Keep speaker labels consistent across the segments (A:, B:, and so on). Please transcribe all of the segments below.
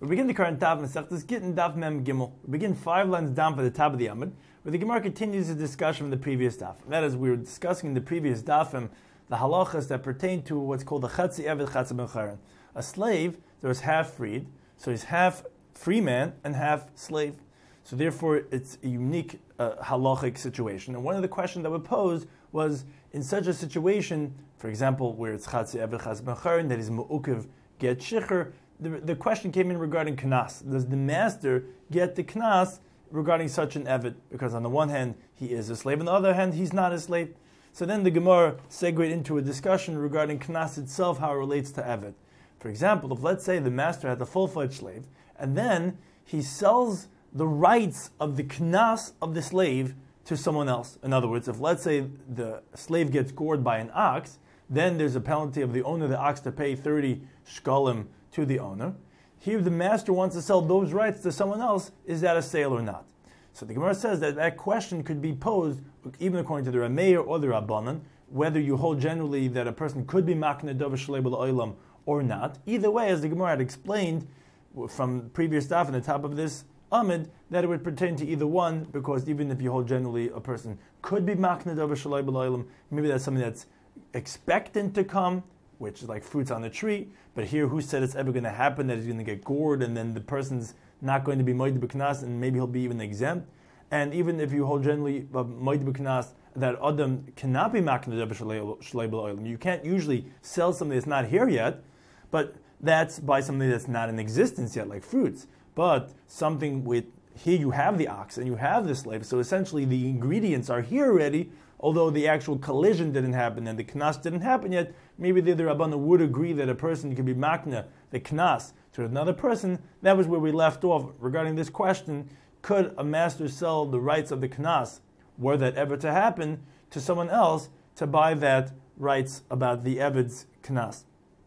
A: We begin the current Daf Masechtas Gittin Daf Mem Gimel. We begin 5 lines down for the top of the Amud, where the Gemara continues the discussion from the previous Daf. That is, we were discussing in the previous Dafim the halachas that pertain to what's called the Chatzi Eved Chatzi Ben Charen. A slave that was half freed, so he's half free man and half slave. So therefore, it's a unique halachic situation. And one of the questions that would pose was, in such a situation, for example, where it's Chatzi Eved Chatzi Ben Charen, that is Mu'ukiv get Shicher, the question came in regarding knas. Does the master get the knas regarding such an eved? Because on the one hand, he is a slave, on the other hand, he's not a slave. So then the Gemara segued into a discussion regarding knas itself, how it relates to eved. For example, if let's say the master has a full-fledged slave, and then he sells the rights of the knas of the slave to someone else. In other words, if let's say the slave gets gored by an ox, then there's a penalty of the owner of the ox to pay 30 shkalim to the owner. Here the master wants to sell those rights to someone else. Is that a sale or not? So the Gemara says that question could be posed even according to the Rameir or the Rabbanan, whether you hold generally that a person could be makna davar shalei b'la'olam or not. Either way, as the Gemara had explained from previous stuff in the top of this Amid, that it would pertain to either one, because even if you hold generally a person could be makna davar shalei b'la'olam, maybe that's something that's expectant to come, which is like fruits on the tree. But here, who said it's ever going to happen, that he's going to get gored and then the person's not going to be moed b'knas and maybe he'll be even exempt? And even if you hold generally moed b'knas that Adam cannot be makna davar shalei b'la'olam, you can't usually sell something that's not here yet, but that's by something that's not in existence yet, like fruits. But something with, here you have the ox and you have the slave, so essentially the ingredients are here already, although the actual collision didn't happen and the knas didn't happen yet. Maybe the Rabbanan would agree that a person could be makna, the knas, to another person. That was where we left off regarding this question. Could a master sell the rights of the knas, were that ever to happen, to someone else to buy that rights about the Eved's knas?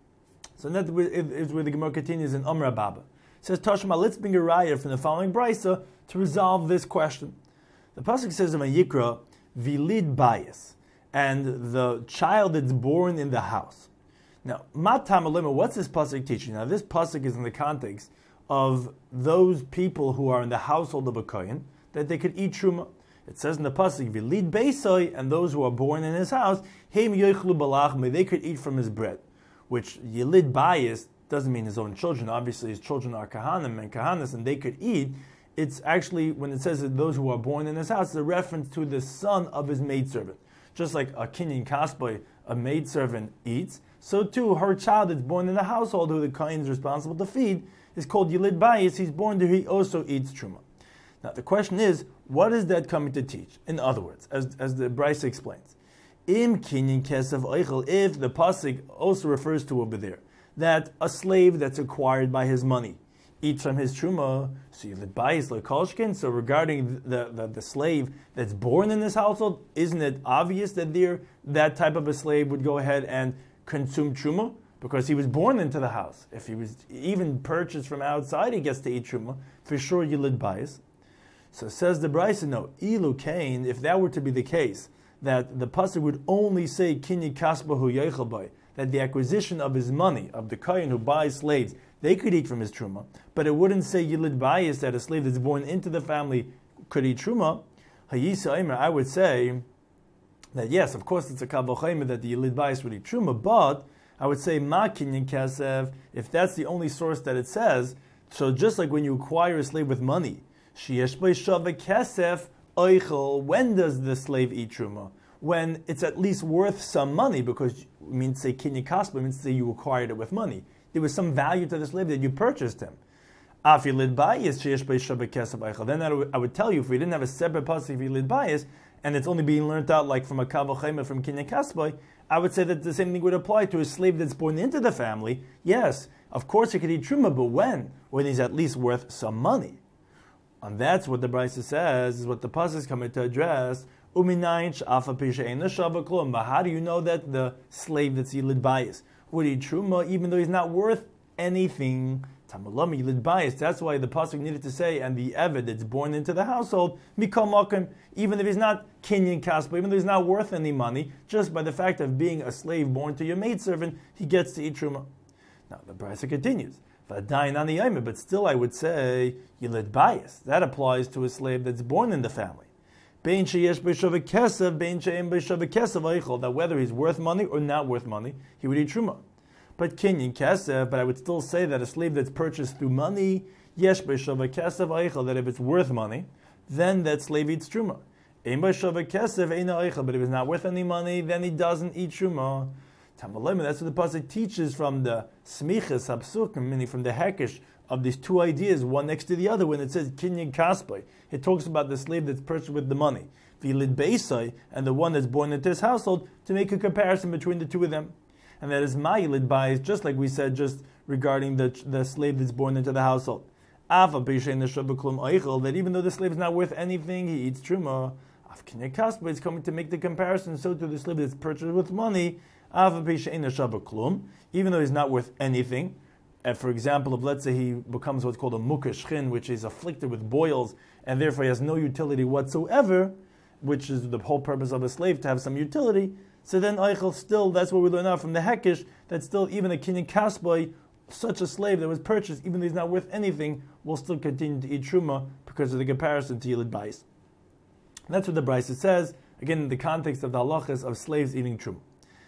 A: So that is where the Gemara continues in Amra Baba. It says, Tashma, let's bring a raya from the following brisa to resolve this question. The pasuk says in Vayikra, Vilid bias, and the child that's born in the house. Now, what's this pasuk teaching? Now, this pasuk is in the context of those people who are in the household of a kohen, that they could eat truma. It says in the pasuk, Vilid beisai, and those who are born in his house, heim yochlu balachme, they could eat from his bread. Which Yilid bias doesn't mean his own children. Obviously, his children are kahanim and kahanas, and they could eat. It's actually, when it says that those who are born in his house, it's a reference to the son of his maidservant. Just like a kinyan kasboi, a maidservant eats, so too her child that's born in the household, who the kohen is responsible to feed, is called Yilid Bayis. He's born there, he also eats truma. Now the question is, what is that coming to teach? In other words, as the Brisa explains, Im kinyan kesav oichel, if the pasuk also refers to over there, that a slave that's acquired by his money eats from his truma, so Yilid Bayis lekolshkin. So regarding the slave that's born in this household, isn't it obvious that that type of a slave would go ahead and consume truma? Because he was born into the house. If he was even purchased from outside, he gets to eat truma. For sure, Yilid Bayis. So says the Brisa, no, Ilu Kain, if that were to be the case, that the pasuk would only say kinyan kasbahu yeichel bay, that the acquisition of his money, of the kohen who buys slaves, they could eat from his truma, but it wouldn't say Yilid Bayis, that a slave that's born into the family could eat truma. Hayisa Eimer, I would say that yes, of course it's a kavachayim that the Yilid Bayis would eat truma, but I would say ma kinyan kasev, if that's the only source that it says. So just like when you acquire a slave with money, sheyesh bei shava kasef oichel, when does the slave eat truma? When it's at least worth some money, because it means say kinyan kasba, means say you acquired it with money. There was some value to the slave that you purchased him. Then I would tell you, if we didn't have a separate pasuk Yilid Bayis, and it's only being learned out like from a kavachayim from kinyan kasba, I would say that the same thing would apply to a slave that's born into the family. Yes, of course he could eat truma, but when? When he's at least worth some money. And that's what the Brisa says, is what the pasuk is coming to address. But how do you know that the slave that's Yilid Bayis would eat truma even though he's not worth anything? Tamalami Yilid Bayis. That's why the pasuk needed to say, and the Eved that's born into the household, mikol makom, even if he's not kinyan kaspa, even though he's not worth any money, just by the fact of being a slave born to your maidservant, he gets to eat truma. Now the Brisa continues. But still I would say Yilid bias. That applies to a slave that's born in the family. That whether he's worth money or not worth money, he would eat truma. But kinyan kesef, but I would still say that a slave that's purchased through money, yesh b'shava kesef eichel, that if it's worth money, then that slave eats truma. Ein b'shava kesef ein eichel, but if it's not worth any money, then he doesn't eat truma. Tamalim, that's what the pasuk teaches from the smichas hapsukim, meaning from the hekesh of these two ideas, one next to the other. When it says kinyan kaspai, it talks about the slave that's purchased with the money, v'ilid beisai, and the one that's born into his household, to make a comparison between the two of them. And that is ma'ilid bias, just like we said just regarding the slave that's born into the household. That even though the slave is not worth anything, he eats truma. It's coming to make the comparison. So to the slave that's purchased with money, even though he's not worth anything. For example, if let's say he becomes what's called a mukashchin, which is afflicted with boils, and therefore he has no utility whatsoever, which is the whole purpose of a slave, to have some utility. So then Eichel still, that's what we learn out from the Hekesh, that still even a kinyan kasboi, such a slave that was purchased, even though he's not worth anything, will still continue to eat truma because of the comparison to Yilid Bais. That's what the Brisa says, again in the context of the halachas of slaves eating truma.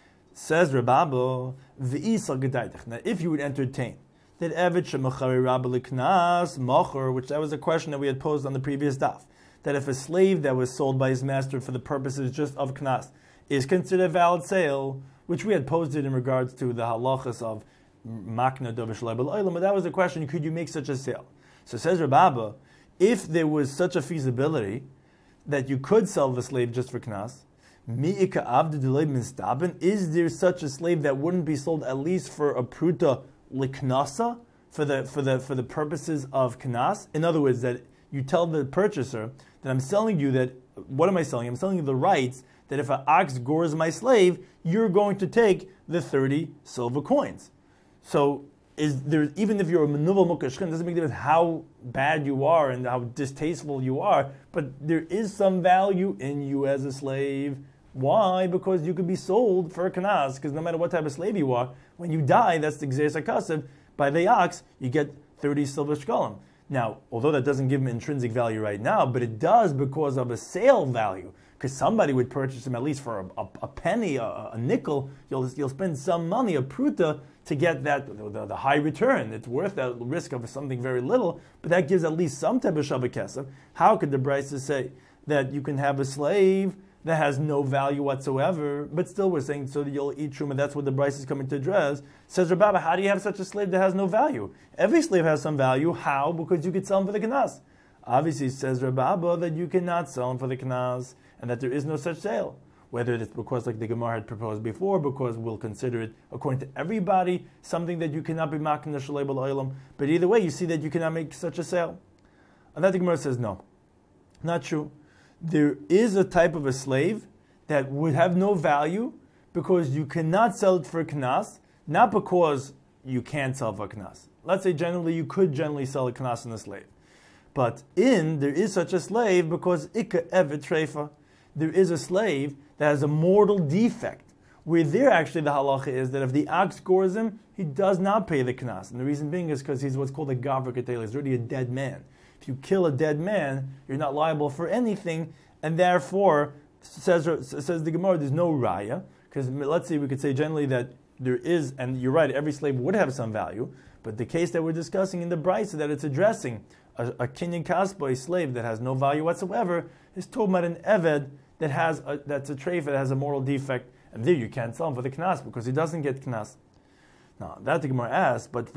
A: Says Rababo, v'isal gedaydech. Now if you would entertain that evet shemachari rabba liknas mocher, which that was a question that we had posed on the previous daf, that if a slave that was sold by his master for the purposes just of knas is considered a valid sale, which we had posed in regards to the halachas of makna dovish leibel oilam, but that was the question, could you make such a sale? So says Rababa, if there was such a feasibility that you could sell the slave just for knas, mi'ika avdu delay minstabin, is there such a slave that wouldn't be sold at least for a pruta liknasa, for the purposes of knas? In other words, that you tell the purchaser that I'm selling you that, what am I selling? I'm selling you the rights that if an ox gores my slave, you're going to take the 30 silver coins. So is there, even if you're a menuvel mukashchin, doesn't make a difference how bad you are and how distasteful you are, but there is some value in you as a slave. Why? Because you could be sold for a kanas, because no matter what type of slave you are, when you die, that's the gzeres hakasev, by the ox, you get 30 silver shkalim. Now, although that doesn't give him intrinsic value right now, but it does because of a sale value, because somebody would purchase him at least for a penny, a nickel. You'll spend some money, a pruta, to get that the high return. It's worth that risk of something very little, but that gives at least some type of shabbat kesef. How could the Brisa say that you can have a slave that has no value whatsoever, but still we're saying so that you'll eat truma? That's what the Brisa is coming to address. Says Rabba, how do you have such a slave that has no value? Every slave has some value. How? Because you could sell him for the kanas. Obviously, says Rabba, that you cannot sell him for the kanas, and that there is no such sale. Whether it's because, like the Gemara had proposed before, because we'll consider it, according to everybody, something that you cannot be making the shalei b'al olam. But either way, you see that you cannot make such a sale. And that the Gemara says, no, not true. There is a type of a slave that would have no value because you cannot sell it for knas, not because you can't sell for knas. Let's say generally you could generally sell a knas in a slave. But there is such a slave because ikka evet treifa. There is a slave that has a mortal defect, where there actually the halacha is that if the ox gores him, he does not pay the knas. And the reason being is because he's what's called a gavra ketela. He's already a dead man. If you kill a dead man, you're not liable for anything, and therefore, says the Gemara, there's no raya, because let's say we could say generally that there is, and you're right, every slave would have some value, but the case that we're discussing in the Brisa that it's addressing, a kinyan kasba, a slave that has no value whatsoever, is talking about an eved that's a treifa that has a moral defect, and there you can't sell him for the knas because he doesn't get knas. Now that the Gemara asks, but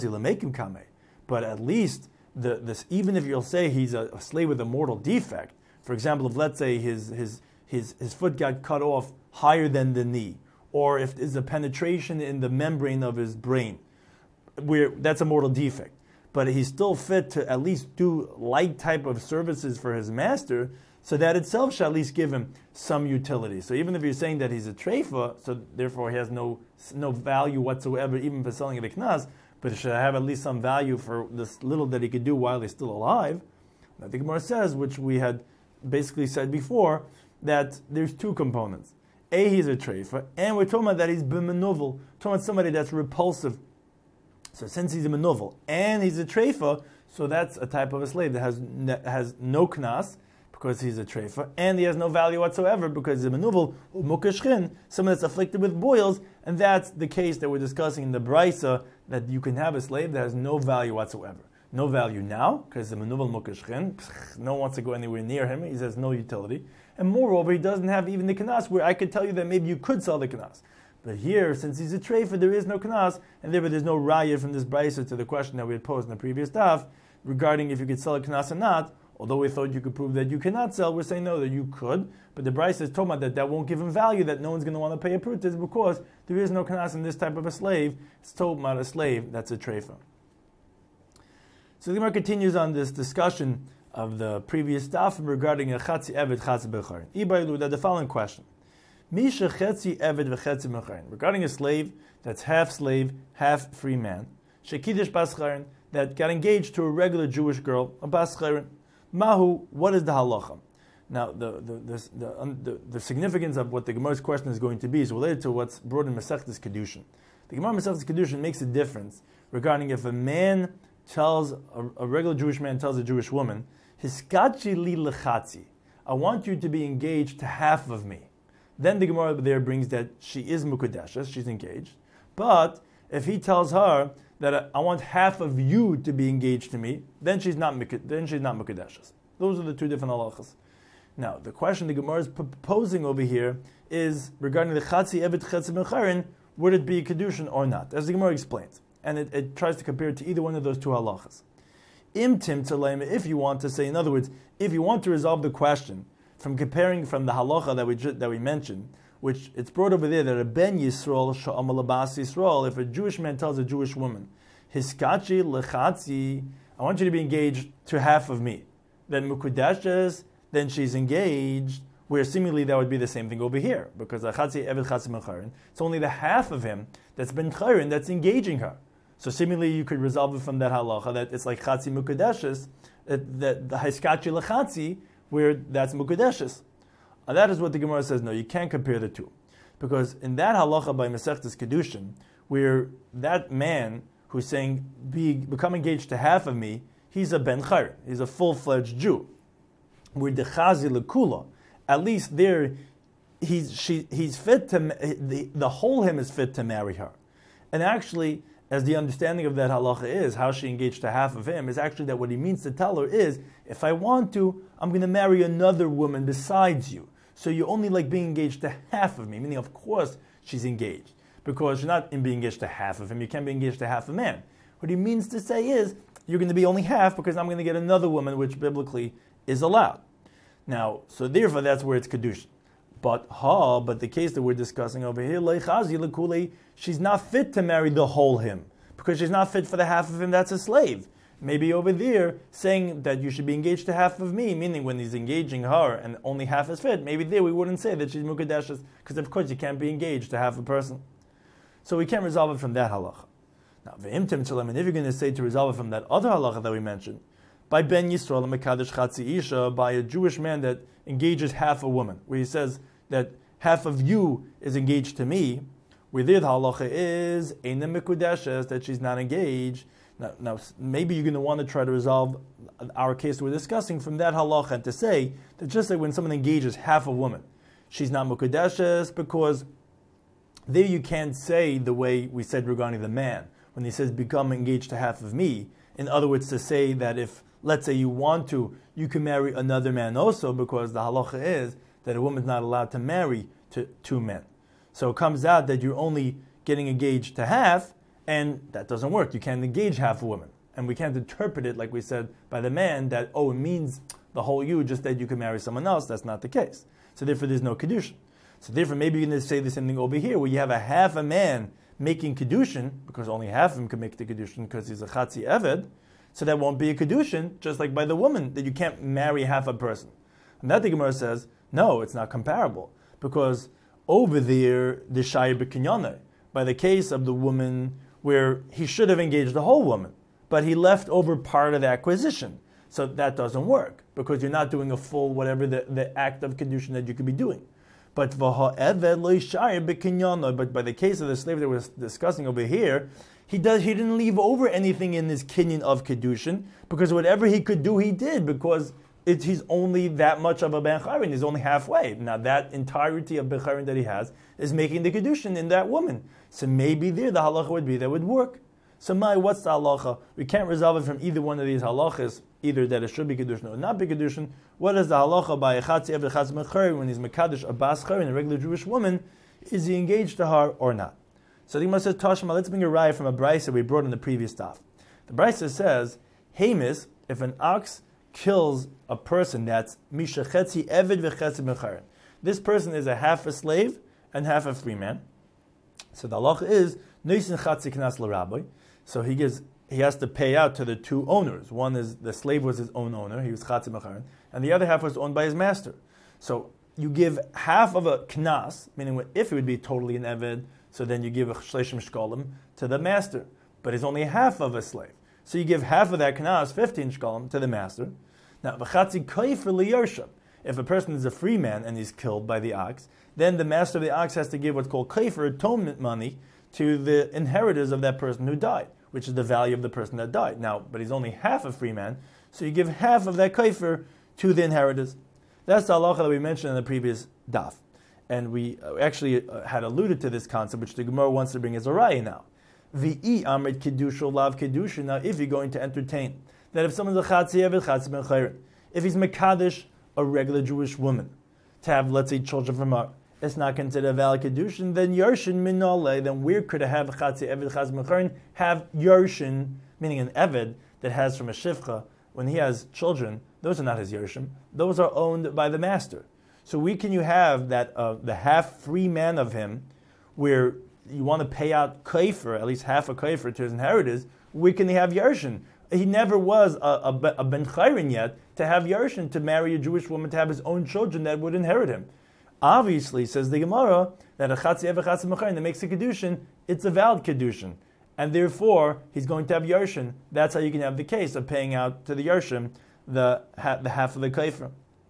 A: at least even if you'll say he's a slave with a mortal defect, for example, if let's say his foot got cut off higher than the knee, or if there's a penetration in the membrane of his brain, that's a mortal defect, but he's still fit to at least do light type of services for his master, so that itself shall at least give him some utility. So even if you're saying that he's a treifa, so therefore he has no value whatsoever, even for selling the knas, but it should have at least some value for this little that he could do while he's still alive. Now the Gemara says, which we had basically said before, that there's two components. A, he's a treifa, and we're talking about that he's b'menuvel, talking about somebody that's repulsive So since he's a menuvel and he's a treifa, so that's a type of a slave that has no knas because he's a treifa, and he has no value whatsoever because he's a menuvel, mukashchin, someone that's afflicted with boils, and that's the case that we're discussing in the Brisa, that you can have a slave that has no value whatsoever. No value now, because the menuvel mukashchin, no one wants to go anywhere near him, he has no utility, and moreover, he doesn't have even the knas, where I could tell you that maybe you could sell the knas. But here, since he's a treifa, there is no knas, and therefore there's no raya from this Brisa to the question that we had posed in the previous daf, regarding if you could sell a knas or not. Although we thought you could prove that you cannot sell, we're saying no, that you could. But the Brisa is talking about that won't give him value, that no one's going to want to pay a prutis because there is no knas in this type of a slave. It's talking about a slave that's a treifa. So the Gemara continues on this discussion of the previous daf regarding a chatzi eved, chatzi becharin. Ibaylu, that the following question: Misha chetzi eved v'chetzi becharin, regarding a slave that's half slave, half free man. Shekidish bascharin, that got engaged to a regular Jewish girl, a bascharin. Mahu, what is the halacha? Now, the significance of what the Gemara's question is going to be is related to what's brought in Masechtas Kedushin. The Gemara Masechtas Kedushin makes a difference regarding if a man tells, a regular Jewish man tells a Jewish woman, Hiskachi li lechatzi, I want you to be engaged to half of me. Then the Gemara there brings that she is mukadeshes, she's engaged. But if he tells her that I want half of you to be engaged to me, then she's not mukadeshes. Those are the two different halachas. Now, the question the Gemara is proposing over here is regarding the chatzi eved chetzi mecharin, would it be a kedushin or not? As the Gemara explains, and it tries to compare it to either one of those two halachas. Im tim tzaleim, if you want to say, in other words, if you want to resolve the question from comparing from the halacha that we mentioned, which it's brought over there that a ben Yisrael sha'amal abas Yisrael, if a Jewish man tells a Jewish woman, Hiskachi lechatzi, I want you to be engaged to half of me, then mukudeshes, then she's engaged, where seemingly that would be the same thing over here, because achatzi eved chatzi mecharin, it's only the half of him that's been chayrin that's engaging her. So seemingly you could resolve it from that halacha that it's like chatzi mukudeshes, that the hiskachi lechatzi, where that's mukudeshes. And that is what the Gemara says. No, you can't compare the two, because in that halacha by Masechtas Kedushin, where that man who's saying become engaged to half of me, he's a ben chayr, he's a full-fledged Jew. Where the chazi lekula, at least there, he's fit to the whole him is fit to marry her, and actually, as the understanding of that halacha is, how she engaged to half of him is actually that what he means to tell her is, if I want to, I'm going to marry another woman besides you. So you only like being engaged to half of me, meaning of course she's engaged, because you're not being engaged to half of him, you can't be engaged to half a man. What he means to say is, you're going to be only half because I'm going to get another woman, which biblically is allowed. Now, so therefore that's where it's kedushin. But the case that we're discussing over here, she's not fit to marry the whole him, because she's not fit for the half of him that's a slave. Maybe over there, saying that you should be engaged to half of me, meaning when he's engaging her and only half is fit, maybe there we wouldn't say that she's mukadeshes, because of course you can't be engaged to half a person. So we can't resolve it from that halacha. Now, and if you're going to say to resolve it from that other halacha that we mentioned, by Ben Yisrael Mekadesh Chatzi Isha, by a Jewish man that engages half a woman, where he says that half of you is engaged to me, where there the halacha is Eina Mekudeshes, that she's not engaged. Now, maybe you're going to want to try to resolve our case we're discussing from that halacha and to say that just like when someone engages half a woman, she's not Mekudeshes, because there you can't say the way we said regarding the man, when he says become engaged to half of me. In other words, to say that if, let's say you want to, you can marry another man also, because the halacha is that a woman's not allowed to marry to two men. So it comes out that you're only getting engaged to half, and that doesn't work. You can't engage half a woman. And we can't interpret it, like we said, by the man, that, it means the whole you, just that you can marry someone else. That's not the case. So therefore there's no kedushin. So therefore maybe you're going to say the same thing over here, where you have a half a man making kedushin, because only half of him can make the kedushin because he's a chatzi eved, so that won't be a kedushin, just like by the woman, that you can't marry half a person. And that the Gemara says, no, it's not comparable, because over there, the shayir b'kinyonah, by the case of the woman where he should have engaged the whole woman, but he left over part of the acquisition. So that doesn't work, because you're not doing a full whatever the act of kedushin that you could be doing. But by the case of the slave that we're discussing over here, He didn't leave over anything in his kinyan of kedushin, because whatever he could do, he did, because he's only that much of a ben chayrin. He's only halfway. Now that entirety of ben chayrin that he has is making the kedushin in that woman. So maybe there the halacha would be that would work. So what's the halacha? We can't resolve it from either one of these halachas, either that it should be kedushin or not be kedushin. What is the halacha by a chatzi eved chatzi ben chayrin when he's mekadosh a bas chayrin, a regular Jewish woman? Is he engaged to her or not? So the Gemara says, Tashma, let's bring a raya from a brisa we brought in the previous daf. The brisa says, Hamis, if an ox kills a person that's misha chetzi eved v'chetzi ben chayrin. This person is a half a slave and half a free man. So the halacha is noisin chatzi knas l'rabbi. So he has to pay out to the two owners. One is the slave was his own owner, he was chatzi ben chayrin, and the other half was owned by his master. So you give half of a knas, meaning if it would be totally an eved, so then you give a shleshim shkolim to the master, but it's only half of a slave. So you give half of that knas, 15 shkolim, to the master. Now, v'chatzi kaifer liyarsha. If a person is a free man and he's killed by the ox, then the master of the ox has to give what's called kaifer, atonement money, to the inheritors of that person who died, which is the value of the person that died. Now, but he's only half a free man, so you give half of that kaifer to the inheritors. That's the halacha that we mentioned in the previous daf. And we actually had alluded to this concept, which the Gemara wants to bring as a raya now. V'i amrit kedusha lav kedusha. Now, if you're going to entertain that if someone's a chatzi eved chatzi ben chayrin, if he's mekadosh a regular Jewish woman to have, let's say, children from her, it's not considered a valid kedushin. Then yarshin minole. Then where could a have chatzi eved chatzi ben chayrin have yarshin, meaning an eved that has from a shivcha when he has children? Those are not his yarshim. Those are owned by the master. So you have that the half free man of him, where you want to pay out kaifer, at least half a kaifer to his inheritors. Where can he have yarshin? He never was a ben chayrin yet to have yarshin, to marry a Jewish woman, to have his own children that would inherit him. Obviously, says the Gemara, that a chatzi eved chatzi ben chayrin that makes a kedushin, it's a valid kedushin, and therefore he's going to have yarshin. That's how you can have the case of paying out to the yarshim the half of the kaifer.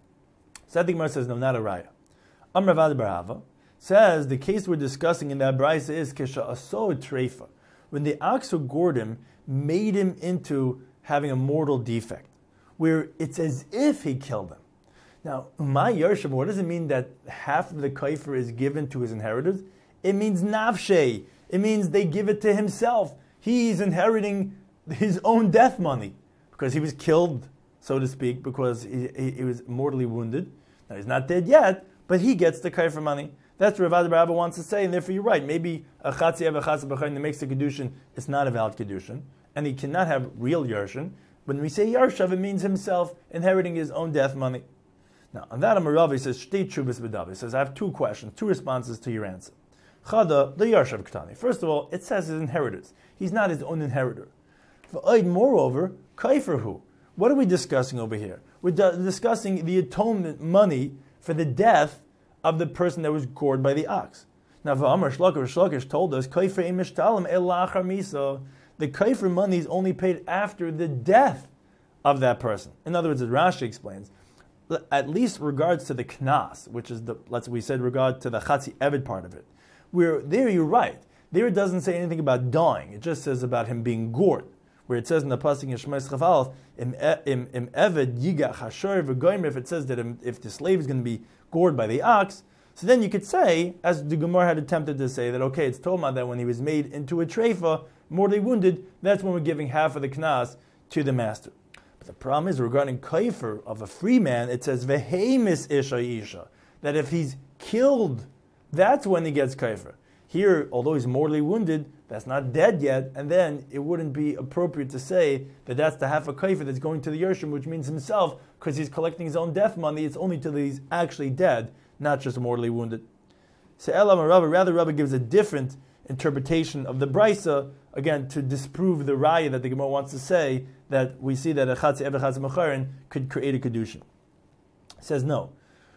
A: So the Gemara says, no, not a raya. Amar Rav Barava says the case we're discussing in that brisa is kesha aso treifa, when the ox who gored him made him into having a mortal defect, where it's as if he killed him. Now, my yarshim, what does it mean that half of the kaifer is given to his inheritors? It means nafshe. It means they give it to himself. He's inheriting his own death money because he was killed, so to speak, because he was mortally wounded. Now, he's not dead yet, but he gets the kaifer money. That's what Rav Baraba wants to say, and therefore you're right. Maybe a chatzi eved chatzi ben chayrin that makes a kedushin, it's not a valid kedushin, and he cannot have real yarshin. When we say yarshav, it means himself inheriting his own death money. Now, on that Amarav, says, Shtei tshuvas b'dav. He says, I have two questions, two responses to your answer. Chada, the yarshav ktani. First of all, it says his inheritors. He's not his own inheritor. Moreover, kaifer hu. What are we discussing over here? We're discussing the atonement money for the death of the person that was gored by the ox. Now, V'amar Shlokish told us, Kaifer im mishtalim el lachar misa. The kaifer money is only paid after the death of that person. In other words, as Rashi explains, at least regards to the knas, which is we said regard to the chatzi eved part of it. Where there you're right. There it doesn't say anything about dying. It just says about him being gored. Where it says in the pasuk in Shmos Chaf Aleph, im eved yigach hashor v'goymer, if it says that if the slave is going to be gored by the ox, so then you could say, as the Gemara had attempted to say, that okay, it's Toma that when he was made into a treifa, mortally wounded, that's when we're giving half of the knas to the master. But the problem is regarding kaifer of a free man, it says vehemis isha, that if he's killed, that's when he gets kaifer. Here, although he's mortally wounded, that's not dead yet, and then it wouldn't be appropriate to say that that's the half a kaifer that's going to the Yershim, which means himself, because he's collecting his own death money. It's only till he's actually dead, not just mortally wounded. So Elam Rabba, rather Rabba gives a different interpretation of the brisa, again, to disprove the raya that the Gemara wants to say, that we see that a chatzi eved chatzi ben chayrin could create a kedushin. Says no.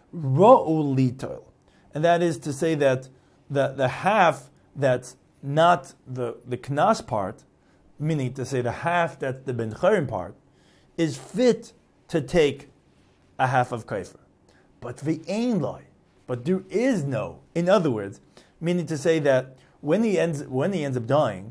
A: Ro'u litol. And that is to say that the half that's not the knas part, meaning to say the half that's the ben chayrin part, is fit to take a half of kaifer. But v'ein loy. But there is no. In other words, meaning to say that when he ends up dying,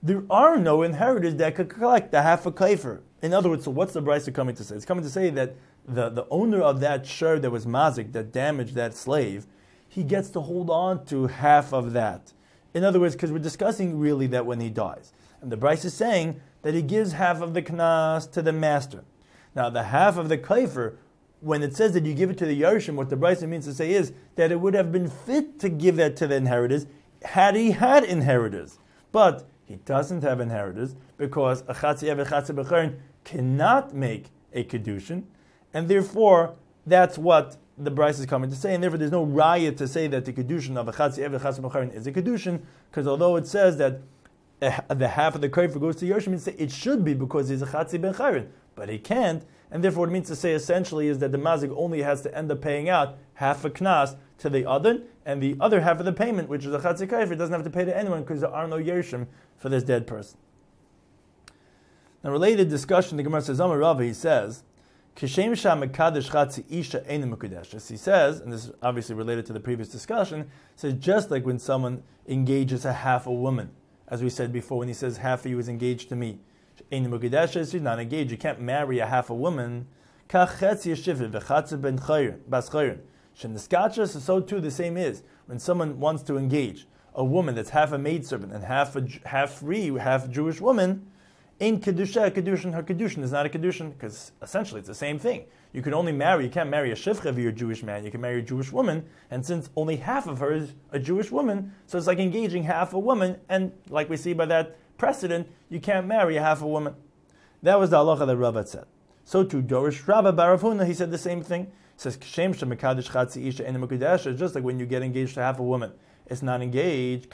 A: there are no inheritors that could collect the half a kaifer. In other words, so what's the Brisa coming to say? It's coming to say that the owner of that shur that was mazik, that damaged that slave, he gets to hold on to half of that. In other words, because we're discussing really that when he dies. And the Brisa is saying that he gives half of the knas to the master. Now, the half of the kaifer, when it says that you give it to the Yarshim, what the Brisa means to say is that it would have been fit to give that to the inheritors had he had inheritors. But he doesn't have inheritors because a chatzi ev, a chatzi b'chayin cannot make a kedushin, and therefore that's what the Brisa is coming to say, and therefore there's no raya to say that the kedushin of a chatzi ev, a chatzi b'chayin is a kedushin, because although it says that the half of the kaifer goes to Yarshim, it should be because he's a chatzi ben chayrin, but he can't, and therefore what it means to say essentially is that the mazik only has to end up paying out half a knas to the other, and the other half of the payment, which is a chatzi kaifer, doesn't have to pay to anyone because there are no Yarshim for this dead person. Now, related discussion, the Gemara says, Amar Rava, he says, Kishem Shah Mekadesh Chatzi Isha Eina Mekudeshes. He says, and this is obviously related to the previous discussion, says just like when someone engages a half a woman, as we said before, when he says half of you is engaged to me, Eina Mekudeshes, you're not engaged, you can't marry a half a woman. Kach Chetzi Yeshivit V'Chatzi Ben Chayrin Bas Chayrin. Sheneskachas, so too the same is when someone wants to engage a woman that's half a maidservant and half free, half Jewish woman. In kedusha, kedushin, her kedushin is not a kedushin because essentially it's the same thing. You can't marry a shivcha if you're a Jewish man. You can marry a Jewish woman, and since only half of her is a Jewish woman, so it's like engaging half a woman, and like we see by that precedent, you can't marry a half a woman. That was the halacha that Rava said. So to Dorish Rabba Bar Huna, he said the same thing. He says, Kshem shemekadesh chatzi isha ena mekudesh, just like when you get engaged to half a woman. It's not engaged.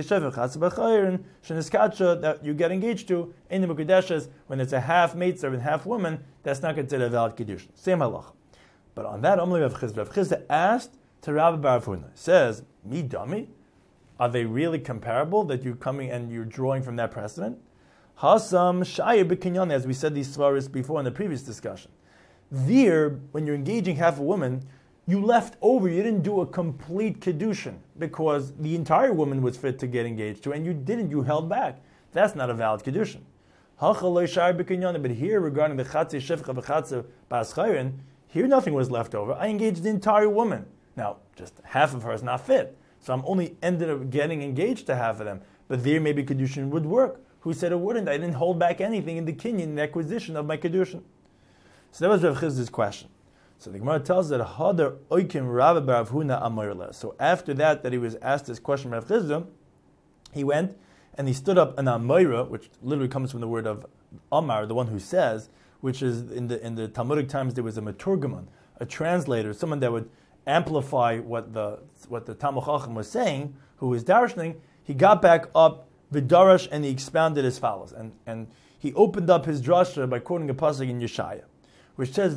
A: That you get engaged to in the Mekudeshes when it's a half maidservant, half woman, that's not considered a valid kedushin. Same halacha. But on that, Rav Chisda asked to Rabbi Bar Huna, says, "Me dummy, are they really comparable? That you're coming and you're drawing from that precedent?" Hasam shayir b'kinyan, as we said these svaris before in the previous discussion. There, when you're engaging half a woman, you left over, you didn't do a complete kedushin because the entire woman was fit to get engaged to, and you didn't, you held back. That's not a valid kedushin. But here, regarding the chatzi shivcha v'chatzi bas chayrin, here nothing was left over. I engaged the entire woman. Now, just half of her is not fit, so I'm only ended up getting engaged to half of them. But there, maybe kedushin would work. Who said it wouldn't? I didn't hold back anything in the kinyan, in the acquisition of my kedushin. So that was Rav Chisda's question. So the Gemara tells that Hadar Oikim Rabbi Bar Huna Amarla. So after that he was asked this question by Rav Chisda, he went and he stood up an Amayra, which literally comes from the word of Amar, the one who says, which is in the Talmudic times there was a Maturgaman, a translator, someone that would amplify what the Talmud Chacham was saying, who was darshaning. He got back up Vidarash and he expounded as follows, and he opened up his drasha by quoting a pasuk in Yeshaya, which says,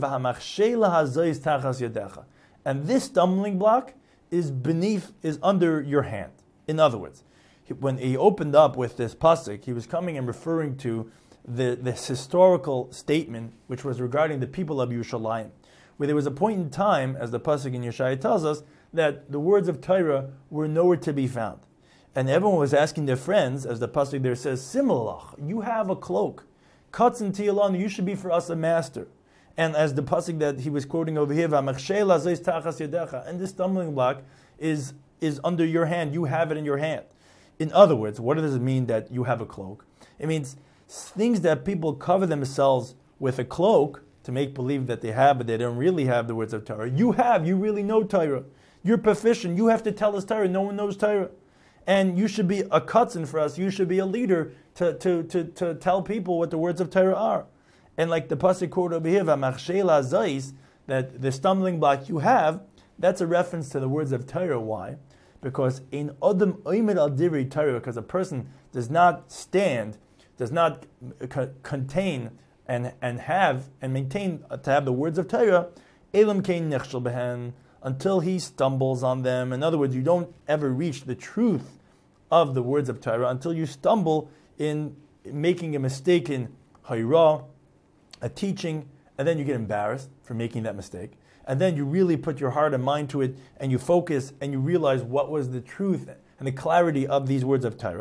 A: and this stumbling block is under your hand. In other words, when he opened up with this pasuk, he was coming and referring to this historical statement, which was regarding the people of Yerushalayim, where there was a point in time, as the pasuk in Yeshaya tells us, that the words of Torah were nowhere to be found. And everyone was asking their friends, as the pasuk there says, Simalach, you have a cloak. Katz and Tiyalan, you should be for us a master. And as the pasuk that he was quoting over here, and this stumbling block is under your hand, you have it in your hand. In other words, what does it mean that you have a cloak? It means things that people cover themselves with a cloak to make believe that they have, but they don't really have the words of Torah. You really know Torah. You're proficient. You have to tell us Torah. No one knows Torah. And you should be a katzin for us. You should be a leader to tell people what the words of Torah are. And like the pasuk quote over here, that the stumbling block you have, that's a reference to the words of Torah. Why? Because in Adam Oimed al Divrei Torah, because a person does not stand, does not contain and have and maintain to have the words of Torah, Elam Kain Nechshel Behen, until he stumbles on them. In other words, you don't ever reach the truth of the words of Torah until you stumble in making a mistake in Hayrah, a teaching, and then you get embarrassed for making that mistake. And then you really put your heart and mind to it, and you focus, and you realize what was the truth and the clarity of these words of Torah.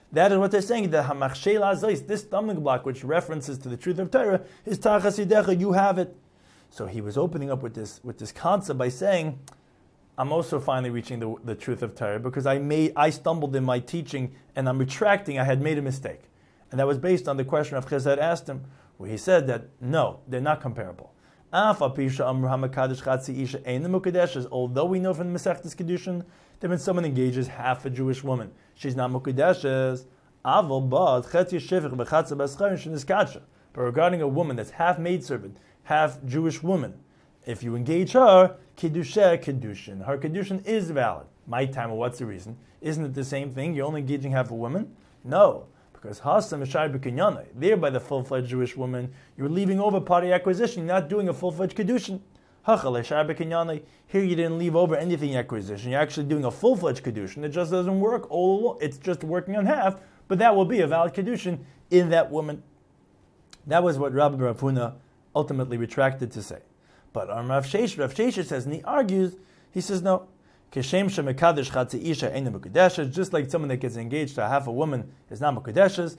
A: That is what they're saying. The hamachshel azos, this stumbling block, which references to the truth of Torah, is tachas yidecha. You have it. So he was opening up with this concept by saying, I'm also finally reaching the truth of Torah because I stumbled in my teaching and I'm retracting. I had made a mistake, and that was based on the question of Chizad asked him, where he said that no, they're not comparable. Although we know from the Masechtas Kedushin that when someone engages half a Jewish woman, she's not mukadeshes. But regarding a woman that's half maidservant, half Jewish woman, if you engage her, kiddusha kiddushin, her kiddushin is valid. My time, what's the reason? Isn't it the same thing? You're only engaging half a woman? No. Because Hasam Mishai B'Kinyana, there by the full-fledged Jewish woman, you're leaving over part of the acquisition, you're not doing a full-fledged Kedushin. Here you didn't leave over anything in acquisition, you're actually doing a full-fledged Kedushin. It just doesn't work all along, it's just working on half, but that will be a valid Kedushin in that woman. That was what Rabbi Rav Huna ultimately retracted to say. But Rav Sheshet says, and he argues, he says no. Just like someone that gets engaged to half a woman is not mekudeshes,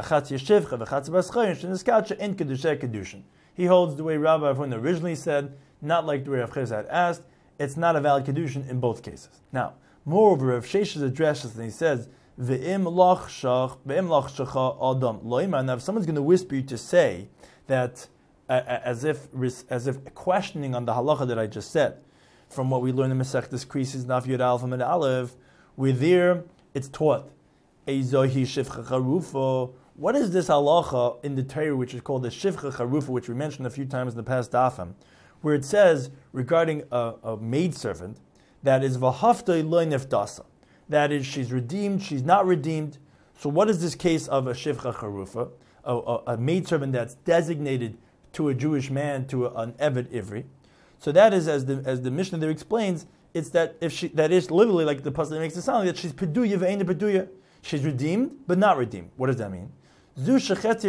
A: he holds the way Rabbi Rav Huna originally said, not like the way Rav Chizad asked. It's not a valid kedushin in both cases. Now, moreover, Rav Sheshes addresses and he says, "Ve'im lach shacha adam loima." Now, if someone's going to whisper you to say that, as if questioning on the halacha that I just said, from what we learn in Masechtas Krisis, Naf Yud Aleph and Aleph, where there it's taught, Eizohi Shivcha Charufa. What is this halacha in the Torah which is called the Shivcha Charufa, which we mentioned a few times in the past dafim, where it says regarding a maidservant that is Vahaftoi Lo Neftasa, that is she's redeemed, she's not redeemed. So what is this case of a Shivcha Charufa, a maidservant that's designated to a Jewish man, to an Eved Ivri? So that is, as the Mishnah there explains, it's that that is literally like the pasuk makes it sound that she's peduya ve'ena peduya. She's redeemed but not redeemed. What does that mean? It's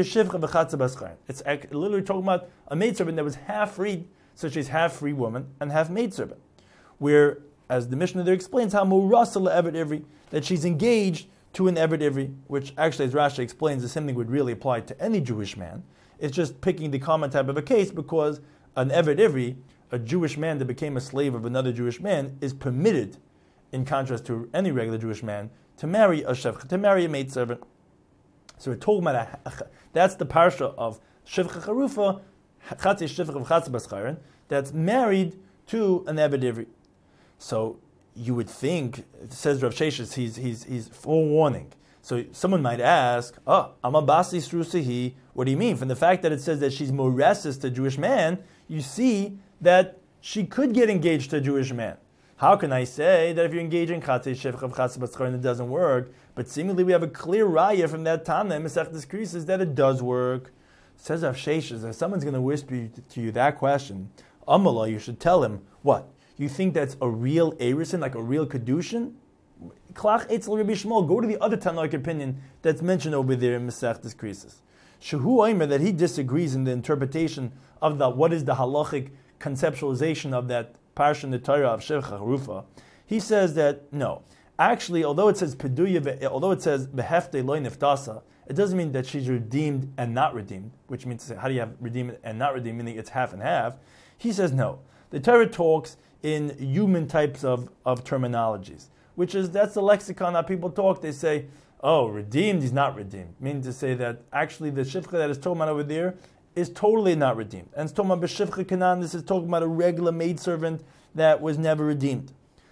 A: literally talking about a maidservant that was half freed, so she's half free woman and half maidservant. Where, as the Mishnah there explains, how murasala eved ivri, that she's engaged to an eved ivri, which actually, as Rashi explains, the same thing would really apply to any Jewish man. It's just picking the common type of a case because an eved ivri, a Jewish man that became a slave of another Jewish man, is permitted, in contrast to any regular Jewish man, to marry a shevcha, to marry a maidservant. So we're talking about that's the parsha of shivcha charufa, chatzi shivcha of chatzi bascharen, that's married to an eved ivri. So you would think, it says Rav Sheshes, he's forewarning. So someone might ask, Amabasi Srusihi, what do you mean? From the fact that it says that she's moresis to a Jewish man, you see that she could get engaged to a Jewish man. How can I say that if you're engaging Chatzei Shevcha Chatzei Bascharen it doesn't work? But seemingly we have a clear raya from that Tana in Masechtas Krisis that it does work. Says Rav Sheshes, if someone's going to whisper to you that question, Amala, you should tell him, what? You think that's a real Erisin, like a real Kedushin? Klach Eitzel Rabbi Shmuel, go to the other Tanoic opinion that's mentioned over there in Masechtas Krisis. Shehu Omer, that he disagrees in the interpretation of what is the halachic conceptualization of that parsha in the Torah of Shivcha Charufa. He says that no, actually, although it says peduya, although it says behefte loy neftasa, it doesn't mean that she's redeemed and not redeemed. Which means to say, how do you have redeemed and not redeemed? Meaning it's half and half. He says no. The Torah talks in human types of terminologies, that's the lexicon that people talk. They say, oh, redeemed, he's not redeemed. Meaning to say that actually the shivcha that is talking about over there is totally not redeemed. And it's talking about b'shivcha kanan, this is talking about a regular maidservant that was never redeemed.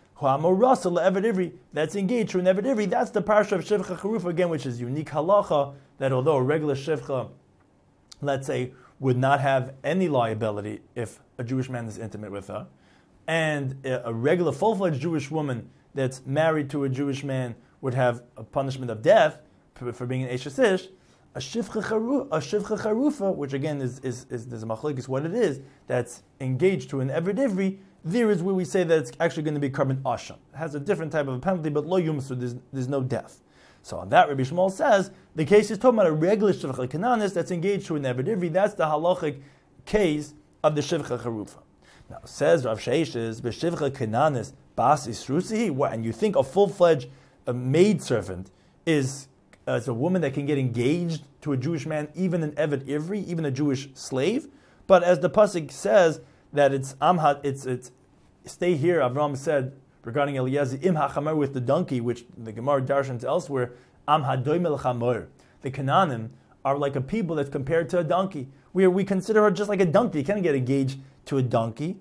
A: That's engaged to an eved ivri, that's the parsha of Shivcha Charufa again, which is unique halacha, that although a regular shivcha, let's say, would not have any liability if a Jewish man is intimate with her, and a regular full-fledged Jewish woman that's married to a Jewish man would have a punishment of death for being an Eshes Ish, a shivcha charufa, which again is there's a machlokes what it is, that's engaged to an eved ivri, there is where we say that it's actually going to be carbon asham. It has a different type of a penalty, but lo yum, so there's no death. So on that, Rabbi Shmuel says the case is talking about a regular shivcha kananis that's engaged to an eved ivri. That's the halachic case of the shivcha charufa. Now says Rav Sheshes, b'shivcha kananis bas isrusihi, and you think a full-fledged maidservant is as a woman that can get engaged to a Jewish man, even an Eved Ivri, even a Jewish slave. But as the pasuk says that it's Amhat, it's stay here. Avram said regarding Eliezer, Im hachamer, with the donkey, which the Gemara darshans elsewhere, Am hadoimel chamor. The Canaanim are like a people that's compared to a donkey, where we consider her just like a donkey. You can't get engaged to a donkey.